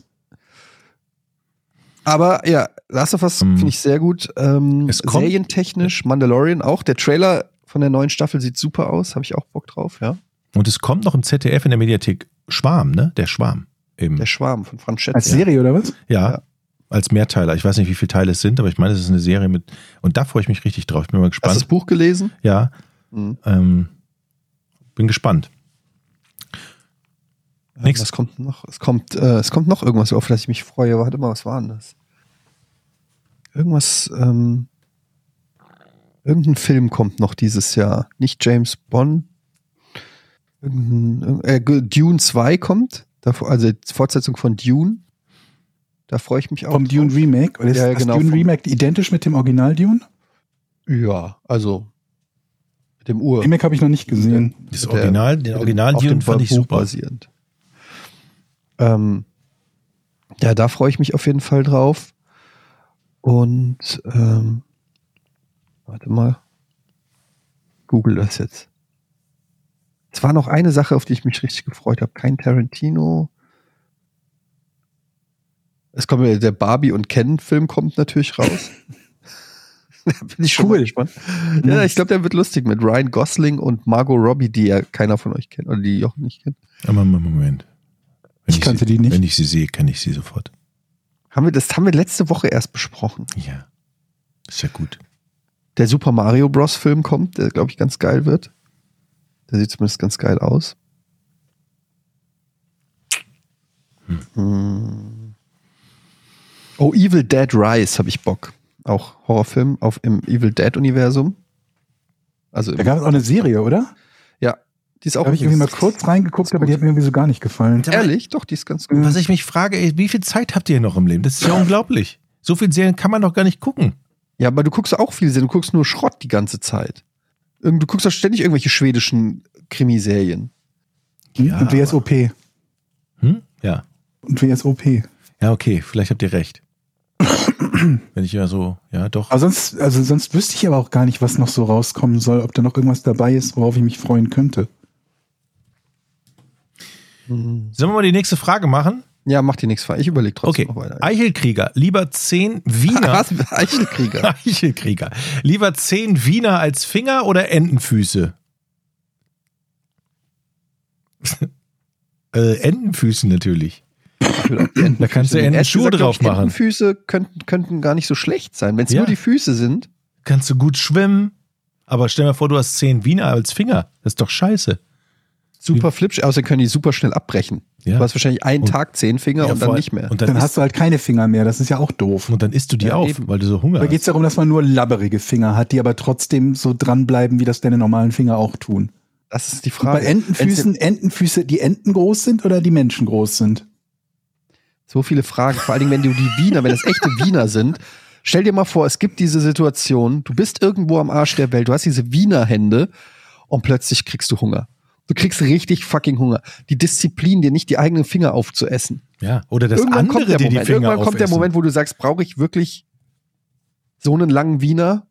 Aber ja, Last of Us finde ich sehr gut. Serientechnisch, Mandalorian auch. Der Trailer von der neuen Staffel sieht super aus. Habe ich auch Bock drauf, ja. Und es kommt noch im ZDF in der Mediathek Schwarm, ne? Der Schwarm. Eben. Der Schwarm von Franz Schätz. Als Serie oder was? Ja, als Mehrteiler. Ich weiß nicht, wie viele Teile es sind, aber ich meine, es ist eine Serie mit. Und da freue ich mich richtig drauf. Ich bin mal gespannt. Hast du das Buch gelesen? Ja. Bin gespannt. Was kommt noch? Es kommt noch irgendwas, auf das ich mich freue. Warte mal, was war denn das? Irgendwas, irgendein Film kommt noch dieses Jahr. Nicht James Bond. Dune 2 kommt. Also die Fortsetzung von Dune. Da freue ich mich auch. Vom Dune Remake? Oder ist das Dune Remake identisch mit dem Original Dune? Ja, also mit dem Remake habe ich noch nicht gesehen. Den Original Dune fand ich super. Basierend. Ja, da freue ich mich auf jeden Fall drauf. Und warte mal. Google das jetzt. Es war noch eine Sache, auf die ich mich richtig gefreut habe. Kein Tarantino. Es kommt der Barbie und Ken-Film kommt natürlich raus. Da bin ich schon mal gespannt. Ja, ich glaube, der wird lustig mit Ryan Gosling und Margot Robbie, die ja keiner von euch kennt oder die Jochen nicht kennt. Aber Moment. Ich kannte die nicht. Wenn ich sie sehe, kenne ich sie sofort. Das haben wir letzte Woche erst besprochen. Ja. Ist ja gut. Der Super Mario Bros. Film kommt, der, glaube ich, ganz geil wird. Der sieht zumindest ganz geil aus. Oh, Evil Dead Rise habe ich Bock. Auch Horrorfilm im Evil Dead-Universum. Also Da gab es auch eine Serie, oder? Ja, die ist auch. Da habe ich irgendwie mal kurz reingeguckt, aber die hat mir irgendwie so gar nicht gefallen. Ehrlich? Doch, die ist ganz gut. Was ich mich frage, ey, wie viel Zeit habt ihr noch im Leben? Das ist ja unglaublich. So viele Serien kann man doch gar nicht gucken. Ja, aber du guckst auch viel Serien. Du guckst nur Schrott die ganze Zeit. Du guckst doch ständig irgendwelche schwedischen Krimiserien. Ja, und WSOP. Ja. Und WSOP. Ja, okay, vielleicht habt ihr recht. Wenn ich ja so, ja, doch. Aber sonst wüsste ich aber auch gar nicht, was noch so rauskommen soll, ob da noch irgendwas dabei ist, worauf ich mich freuen könnte. Sollen wir mal die nächste Frage machen? Ja, mach die nächste Frage. Ich überlege trotzdem noch weiter. Eichelkrieger, lieber 10 Wiener. Was? Eichelkrieger? Eichelkrieger. Lieber 10 Wiener als Finger oder Entenfüße? Entenfüße natürlich. Da kannst du Entenschuhe drauf machen. Entenfüße könnten gar nicht so schlecht sein. Wenn es nur die Füße sind. Kannst du gut schwimmen. Aber stell dir mal vor, du hast 10 Wiener als Finger. Das ist doch scheiße. Super flipsch, außer können die super schnell abbrechen. Ja. Du hast wahrscheinlich einen Tag 10 Finger und dann nicht mehr. Und Dann hast du halt keine Finger mehr, das ist ja auch doof. Und dann isst du die auf, eben. weil du so Hunger Da geht es hast. darum, dass man nur labberige Finger hat, die aber trotzdem so dranbleiben, wie das deine normalen Finger auch tun. Das ist die Und Frage. bei Entenfüße, die Enten groß sind oder die Menschen groß sind? So viele Fragen. Vor allen Dingen, wenn du die Wiener, wenn das echte Wiener sind. Stell dir mal vor, es gibt diese Situation, du bist irgendwo am Arsch der Welt, du hast diese Wiener Hände und plötzlich kriegst du Hunger. Du kriegst richtig fucking Hunger. Die Disziplin, dir nicht die eigenen Finger aufzuessen. Ja, oder das Irgendwann andere, kommt der die Moment, Finger irgendwann kommt der aufessen. Moment, wo du sagst, brauche ich wirklich so einen langen Wiener?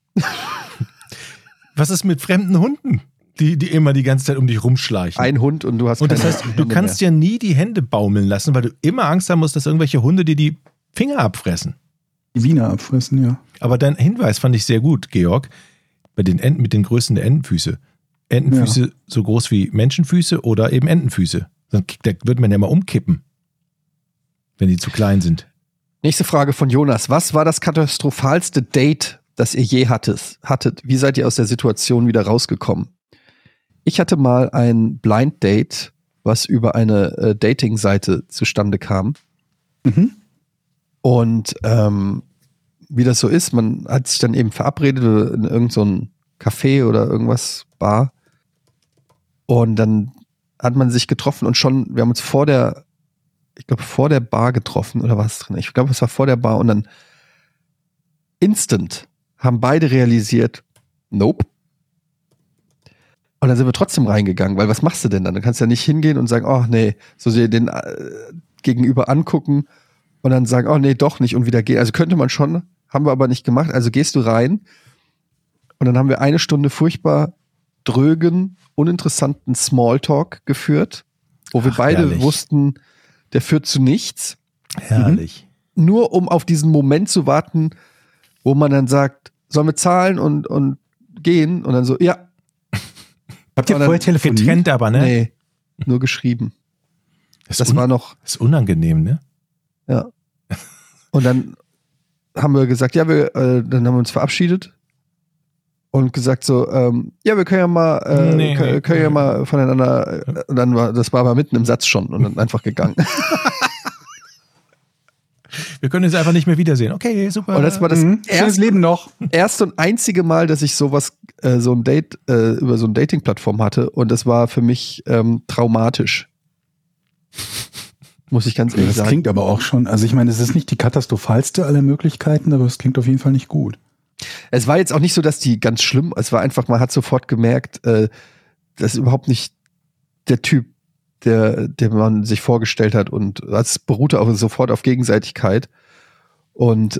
Was ist mit fremden Hunden, die immer die ganze Zeit um dich rumschleichen? Ein Hund und du hast Und das keine heißt, du Hände kannst mehr. ja nie die Hände baumeln lassen, weil du immer Angst haben musst, dass irgendwelche Hunde dir die Finger abfressen. Die Wiener abfressen, ja. Aber dein Hinweis fand ich sehr gut, Georg. Bei den Enten mit den Größen der Entenfüße. Entenfüße so groß wie Menschenfüße oder eben Entenfüße. Da würde man ja mal umkippen, wenn die zu klein sind. Nächste Frage von Jonas. Was war das katastrophalste Date, das ihr je hattet? Wie seid ihr aus der Situation wieder rausgekommen? Ich hatte mal ein Blind Date, was über eine Dating-Seite zustande kam. Mhm. Und wie das so ist, man hat sich dann eben verabredet in irgendein so ein Café oder irgendwas, Bar. Und dann hat man sich getroffen und wir haben uns vor der Bar getroffen oder was drin? Ich glaube, es war vor der Bar und dann instant haben beide realisiert, nope. Und dann sind wir trotzdem reingegangen, weil was machst du denn dann? Du kannst ja nicht hingehen und sagen, oh nee, so dir den Gegenüber angucken und dann sagen, oh nee, doch nicht und wieder gehen. Also könnte man schon, haben wir aber nicht gemacht. Also gehst du rein und dann haben wir 1 Stunde furchtbar drögen, uninteressanten Smalltalk geführt, wo wir beide herrlich. wussten, der führt zu nichts. Herrlich. Nur um auf diesen Moment zu warten, wo man dann sagt, sollen wir zahlen und gehen? Und dann so, ja. Habt ihr Aber vorher dann telefoniert? Getrennt aber, ne? Nee, nur geschrieben. Das war noch, ist unangenehm, ne? ja. Und dann haben wir gesagt, ja, dann haben wir uns verabschiedet und gesagt so, ja, wir können ja mal, können ja mal voneinander, und dann das war aber mitten im Satz schon und dann einfach gegangen. Wir können uns einfach nicht mehr wiedersehen. Okay, super. Und das war das Schönes Leben noch. erste und einzige Mal, dass ich sowas, so ein Date, über so eine Dating-Plattform hatte und das war für mich traumatisch. Muss ich ganz ehrlich Das sagen. klingt aber auch schon, also ich meine, es ist nicht die katastrophalste aller Möglichkeiten, aber es klingt auf jeden Fall nicht gut. Es war jetzt auch nicht so, dass die ganz schlimm, es war einfach, man hat sofort gemerkt, das ist überhaupt nicht der Typ, der man sich vorgestellt hat und das beruhte auch sofort auf Gegenseitigkeit und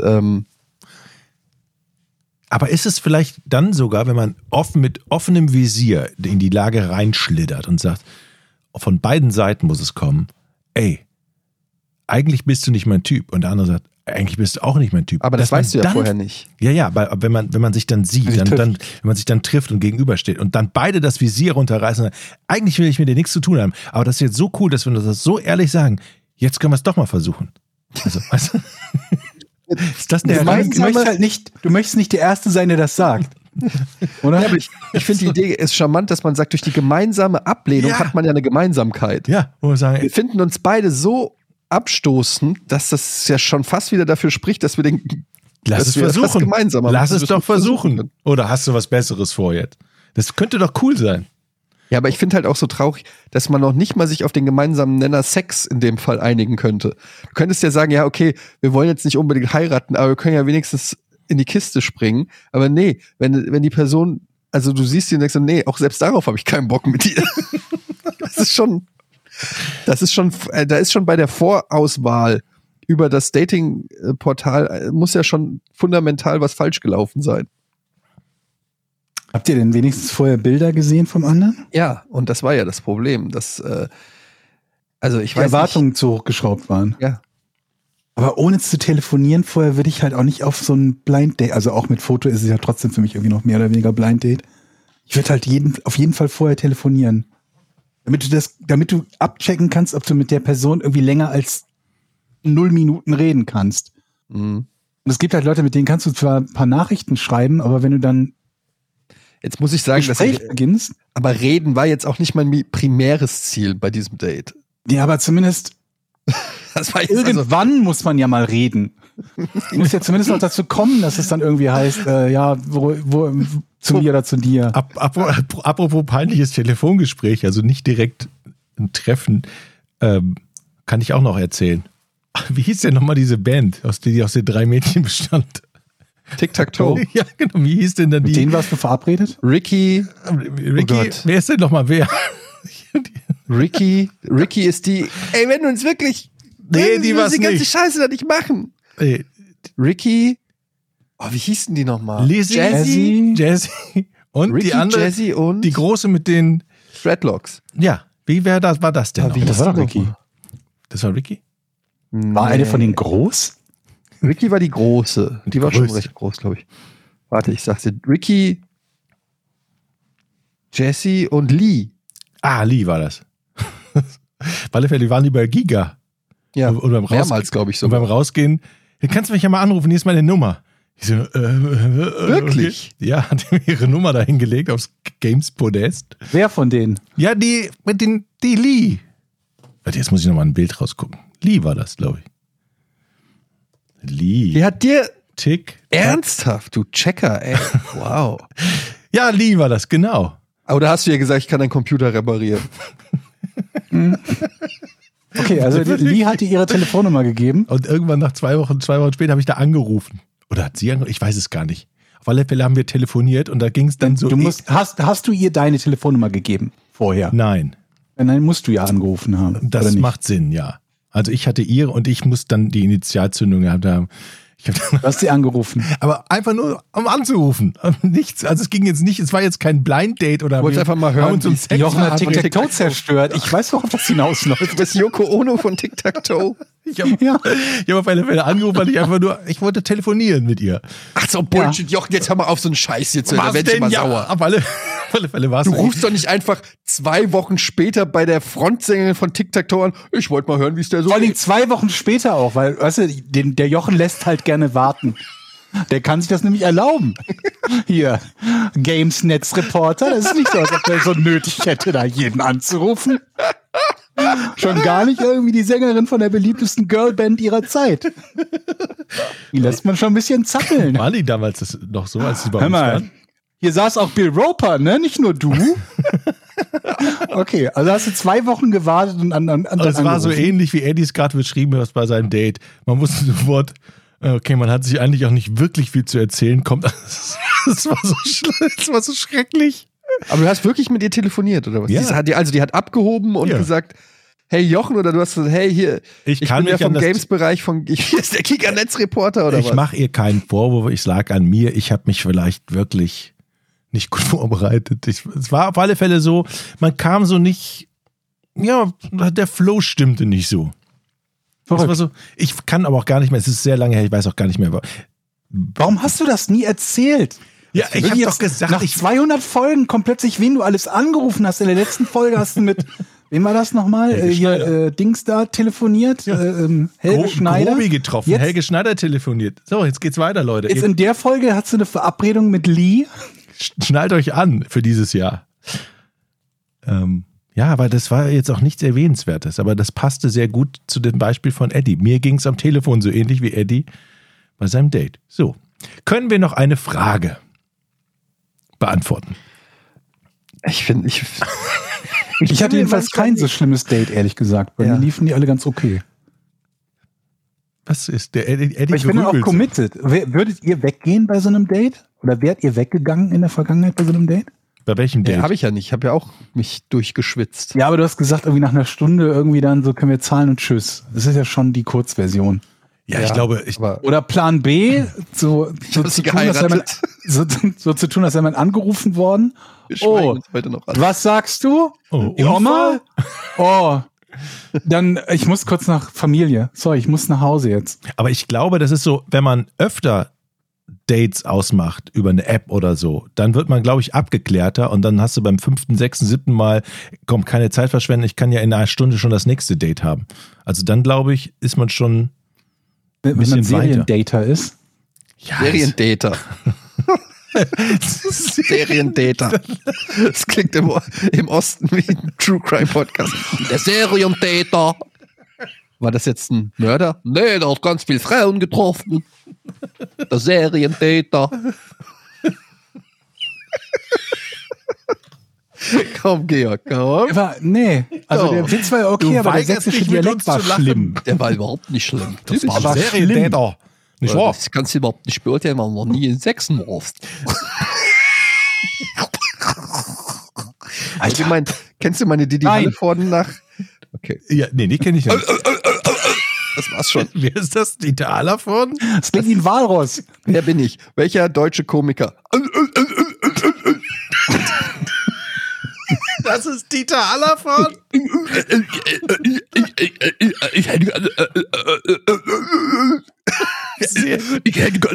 Aber ist es vielleicht dann sogar, wenn man mit offenem Visier in die Lage reinschlittert und sagt, von beiden Seiten muss es kommen, ey, eigentlich bist du nicht mein Typ. Und der andere sagt, eigentlich bist du auch nicht mein Typ. aber das Dass man weißt du ja dann, vorher nicht. Ja, aber wenn man sich dann sieht, wenn man sich dann trifft und gegenübersteht und dann beide das Visier runterreißen, eigentlich will ich mit dir nichts zu tun haben, aber das ist jetzt so cool, dass wir das so ehrlich sagen, jetzt können wir es doch mal versuchen. Also, weißt du? Ist das Du eine möchtest nicht der Erste sein, der das sagt. Oder? Ja, aber ich finde die Idee ist charmant, dass man sagt, durch die gemeinsame Ablehnung Ja. hat man ja eine Gemeinsamkeit. Ja, wo wir sagen, Wir finden uns beide so abstoßend, dass das ja schon fast wieder dafür spricht, dass wir lass dass es wir etwas versuchen. gemeinsam haben. Lass Dass es wir doch versuchen. Oder hast du was Besseres vor jetzt? Das könnte doch cool sein. Ja, aber ich finde halt auch so traurig, dass man noch nicht mal sich auf den gemeinsamen Nenner Sex in dem Fall einigen könnte. Du könntest ja sagen, ja, okay, wir wollen jetzt nicht unbedingt heiraten, aber wir können ja wenigstens in die Kiste springen. Aber nee, wenn die Person, also du siehst die und denkst so, nee, auch selbst darauf habe ich keinen Bock mit dir. Da ist schon bei der Vorauswahl über das Dating-Portal muss ja schon fundamental was falsch gelaufen sein. Habt ihr denn wenigstens vorher Bilder gesehen vom anderen? Ja, und das war ja das Problem, dass also ich Die weiß Erwartungen zu hochgeschraubt waren. nicht. Ja. Aber ohne zu telefonieren vorher würde ich halt auch nicht auf so ein Blind Date, also auch mit Foto ist es ja trotzdem für mich irgendwie noch mehr oder weniger Blind Date. Ich würde halt auf jeden Fall vorher telefonieren. Damit du abchecken kannst, ob du mit der Person irgendwie länger als 0 Minuten reden kannst. Mhm. Und es gibt halt Leute, mit denen kannst du zwar ein paar Nachrichten schreiben, aber wenn du dann Jetzt muss ich sagen, Gespräch beginnst. aber reden war jetzt auch nicht mein primäres Ziel bei diesem Date. Ja, aber zumindest Das war jetzt irgendwann muss man ja mal reden. Du musst ja zumindest noch dazu kommen, dass es dann irgendwie heißt, wo zu mir oder zu dir. Apropos peinliches Telefongespräch, also nicht direkt ein Treffen, kann ich auch noch erzählen. Wie hieß denn nochmal diese Band, die aus den 3 Mädchen bestand? Tic-Tac-Toe. Ja, genau. Wie hieß denn dann die? Mit denen warst du verabredet? Ricky, Wer ist denn nochmal wer? Ricky ist die, ey, wenn du uns wirklich, Nee, die war's die ganze nicht. Scheiße da nicht machen. Ey, Ricky, wie hießen die nochmal? Jazzy und Ricky, die andere, Jazzy und die große mit den, Dreadlocks. ja, war das denn noch? Das war doch Ricky. Das war Ricky? War eine von denen groß? Ricky war die große. Die war schon Größte. recht groß, glaube ich. Warte, ich sag's dir. Ricky, Jesse und Lee. Ah, Lee war das. Auf alle Fälle, die waren die bei Giga. Ja, Und beim mehrmals, glaube ich, Und sogar. beim Rausgehen, du kannst mich ja mal anrufen, hier ist meine Nummer. Ich so, Wirklich? Okay. Ja, hat mir ihre Nummer da hingelegt aufs Games-Podest. Wer von denen? Ja, die Lee. Warte, jetzt muss ich nochmal ein Bild rausgucken. Lee war das, glaube ich. Lee. Die hat dir Tick. ernsthaft, du Checker, ey. Wow. Ja, Lee war das, genau. Aber da hast du ja gesagt, ich kann deinen Computer reparieren. Okay, also Lee hat dir ihre Telefonnummer gegeben. Und irgendwann nach 2 Wochen später habe ich da angerufen. Oder hat sie angerufen? Ich weiß es gar nicht. Auf alle Fälle haben wir telefoniert und da ging es dann so. Hast du ihr deine Telefonnummer gegeben vorher? Nein. Dann musst du ja angerufen haben. Das oder nicht? macht Sinn, ja. Also ich hatte ihre und ich muss dann die Initialzündung gehabt haben. Du hast sie angerufen. Aber einfach nur, um anzurufen. Nichts. Also es ging jetzt nicht, es war jetzt kein Blind Date oder. Du wolltest einfach mal hören, haben uns um Sex Jochen hat verabredet. Tic-Tac-Toe zerstört. Ich weiß, worauf das hinausläuft. Du bist Yoko Ono von Tic-Tac-Toe. Ich habe Ja. auf alle Fälle angerufen, weil ich wollte telefonieren mit ihr. Ach so, Bullshit, Jochen, jetzt hör mal auf so einen Scheiß jetzt. Da werd ich mal sauer. Auf alle Fälle war es. Du rufst doch nicht einfach 2 Wochen später bei der Frontsängerin von Tic-Tac-Toe an. Ich wollte mal hören, wie es der so Vor allem geht. 2 Wochen später auch, weil, weißt du, der Jochen lässt halt gerne warten. Der kann sich das nämlich erlauben. Hier, Games-Netz-Reporter, das ist nicht so, als ob der so nötig hätte, da jeden anzurufen. Schon gar nicht irgendwie die Sängerin von der beliebtesten Girlband ihrer Zeit. Die lässt man schon ein bisschen zappeln. War die damals das noch so, als sie bei Hör uns mal, waren? hier saß auch Bill Roper, ne? Nicht nur du. Okay, also hast du 2 Wochen gewartet und dann Also es war so angerufen. ähnlich, wie Eddie es gerade beschrieben hat bei seinem Date. Man wusste sofort, okay, man hat sich eigentlich auch nicht wirklich viel zu erzählen. Das war so schrecklich. Aber du hast wirklich mit ihr telefoniert, oder was? Ja. Die hat abgehoben und Ja. gesagt, hey Jochen, oder du hast gesagt, hey, hier, Ich ich kann bin ja mich vom an das- Games-Bereich hier ist der Giga-Netz-Reporter, oder Ich was? mache ihr keinen Vorwurf, ich lag an mir. Ich habe mich vielleicht wirklich nicht gut vorbereitet. Es war auf alle Fälle so, man kam so nicht, ja, der Flow stimmte nicht so. Das war so. Ich kann aber auch gar nicht mehr, es ist sehr lange her, ich weiß auch gar nicht mehr. Aber Warum hast du das nie erzählt? ja, ich habe Jetzt doch gesagt, nach 200 Folgen kommt plötzlich, wen du alles angerufen hast. In der letzten Folge hast du mit, wem war das nochmal? Helge Schneider. Dings da telefoniert, Helge Schneider. Grobi getroffen, Jetzt, Helge Schneider telefoniert. So, jetzt geht's weiter, Leute. jetzt Ihr in der Folge hast du eine Verabredung mit Lee. schnallt euch an für dieses Jahr. Ja, aber das war jetzt auch nichts Erwähnenswertes, aber das passte sehr gut zu dem Beispiel von Eddie. Mir ging es am Telefon so ähnlich wie Eddie bei seinem Date. So, können wir noch eine Frage beantworten? Ich finde, Ich hatte jedenfalls kein so schlimmes Date, ehrlich gesagt. Bei Ja. mir liefen die alle ganz okay. Was ist der Eddie? Aber ich bin ja auch grübelt so. committed. Würdet ihr weggehen bei so einem Date? Oder wärt ihr weggegangen in der Vergangenheit bei so einem Date? Bei welchem Date? habe ich ja nicht. Ich habe ja auch mich durchgeschwitzt. Ja, aber du hast gesagt, irgendwie nach einer Stunde irgendwie dann so können wir zahlen und tschüss. Das ist ja schon die Kurzversion. Ja, ich glaube, Aber Oder Plan B, so hab zu sie tun, als sei man, geheiratet. so zu tun, als sei man angerufen worden. wir schweigen Oh, uns heute noch an. was sagst du? Oh, Die Oma? Oh, dann, ich muss kurz nach Familie. Sorry, ich muss nach Hause jetzt. aber ich glaube, das ist so, wenn man öfter Dates ausmacht über eine App oder so, dann wird man, glaube ich, abgeklärter und dann hast du beim 5., 6., 7. Mal, komm, keine Zeit verschwenden, ich kann ja in einer Stunde schon das nächste Date haben. Also dann, glaube ich, ist man schon Wenn man bisschen weiter. Seriendater ist. ja, Seriendater. Serientäter. Das klingt im Osten wie ein True Crime Podcast. Der Serientäter. War das jetzt ein Mörder? Nee, der hat ganz viele Frauen getroffen. Der Serientäter. Komm, Georg, komm. Der Witz war ja okay, aber der sächsische Dialekt war schlimm. Der war überhaupt nicht schlimm. Das war Serientäter. Nicht wahr? Das kannst du überhaupt nicht beurteilen, weil man noch nie in Sechsen warst. Also, kennst du meine Didi Hallervorden nach? Okay. Ja, nee, die kenne ich nicht. Das war's schon. Wer ist das? Dieter Hallervorden? Das klingt wie ein Walross. Wer bin ich? Welcher deutsche Komiker? Das ist Dieter Hallervorden? Sehr gut.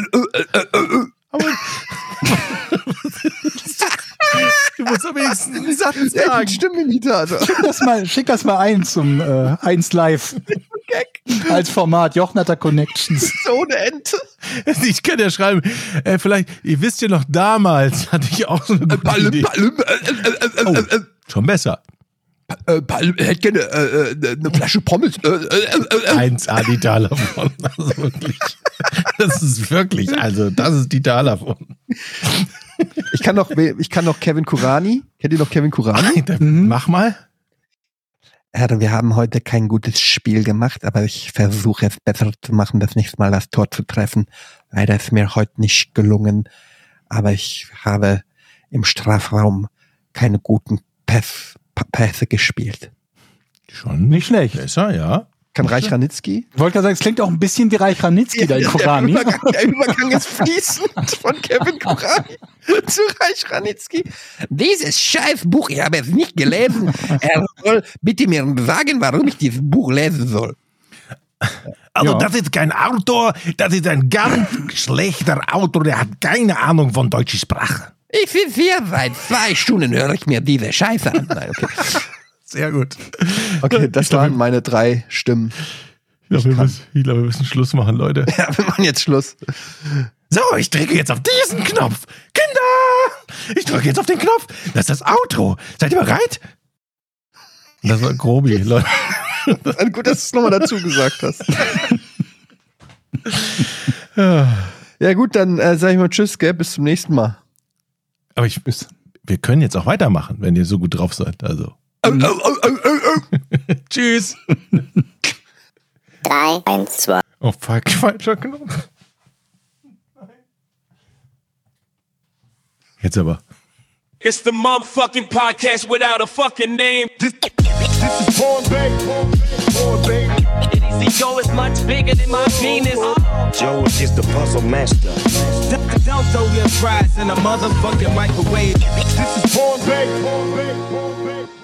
Du musst aber wenigstens einen Satz sagen. Stimmenimitator. Schick das mal ein zum 1 Live. Als Format, Jochnatter Connections. So eine Ente. Ich kann ja schreiben, vielleicht, ihr wisst ja noch, damals hatte ich auch so eine gute Idee. Oh, schon besser. Hätte gerne eine Flasche Pommes. 1A Dieter Hallervorden. Also wirklich. Das ist wirklich, also das ist Dieter Hallervorden. Ich kann noch Kevin Kurani. Kennt ihr noch Kevin Kurani? Mach mal. Herr, wir haben heute kein gutes Spiel gemacht, aber ich versuche es besser zu machen, das nächste Mal das Tor zu treffen. Leider ist mir heute nicht gelungen, aber ich habe im Strafraum keine guten Pässe gespielt. Schon nicht schlecht. Besser, ja. Kann Reich Ranitzky? Ich wollte gerade sagen, es klingt auch ein bisschen wie Reich Ranitzky, dein Kurani. Der Übergang ist fließend von Kevin Kurani zu Reich Ranitzky. Dieses scheiß Buch, ich habe es nicht gelesen. Er soll bitte mir sagen, warum ich dieses Buch lesen soll. Also das ist kein Autor, das ist ein ganz schlechter Autor, der hat keine Ahnung von deutscher Sprache. Ich sitze hier, seit 2 Stunden höre ich mir diese Scheiße an. Nein, okay. Sehr gut. Okay, das waren meine 3 Stimmen. Ich glaube, wir müssen Schluss machen, Leute. Ja, wir machen jetzt Schluss. So, ich drücke jetzt auf diesen Knopf. Kinder! Ich drücke jetzt auf den Knopf. Das ist das Outro. Seid ihr bereit? Das war Grobi, Leute. Gut, dass du es nochmal dazu gesagt hast. Ja gut, dann sage ich mal Tschüss, gell? Bis zum nächsten Mal. Aber wir können jetzt auch weitermachen, wenn ihr so gut drauf seid. Also. Tschüss. 3, 1, 2. Oh fuck, falscher Knopf. Jetzt aber. It's the motherfucking podcast without a fucking name. This is Porn Baby. Joe is much bigger than my penis. Joe is just the puzzle master. Don't throw your fries in a motherfucking microwave. This is Porn Baby.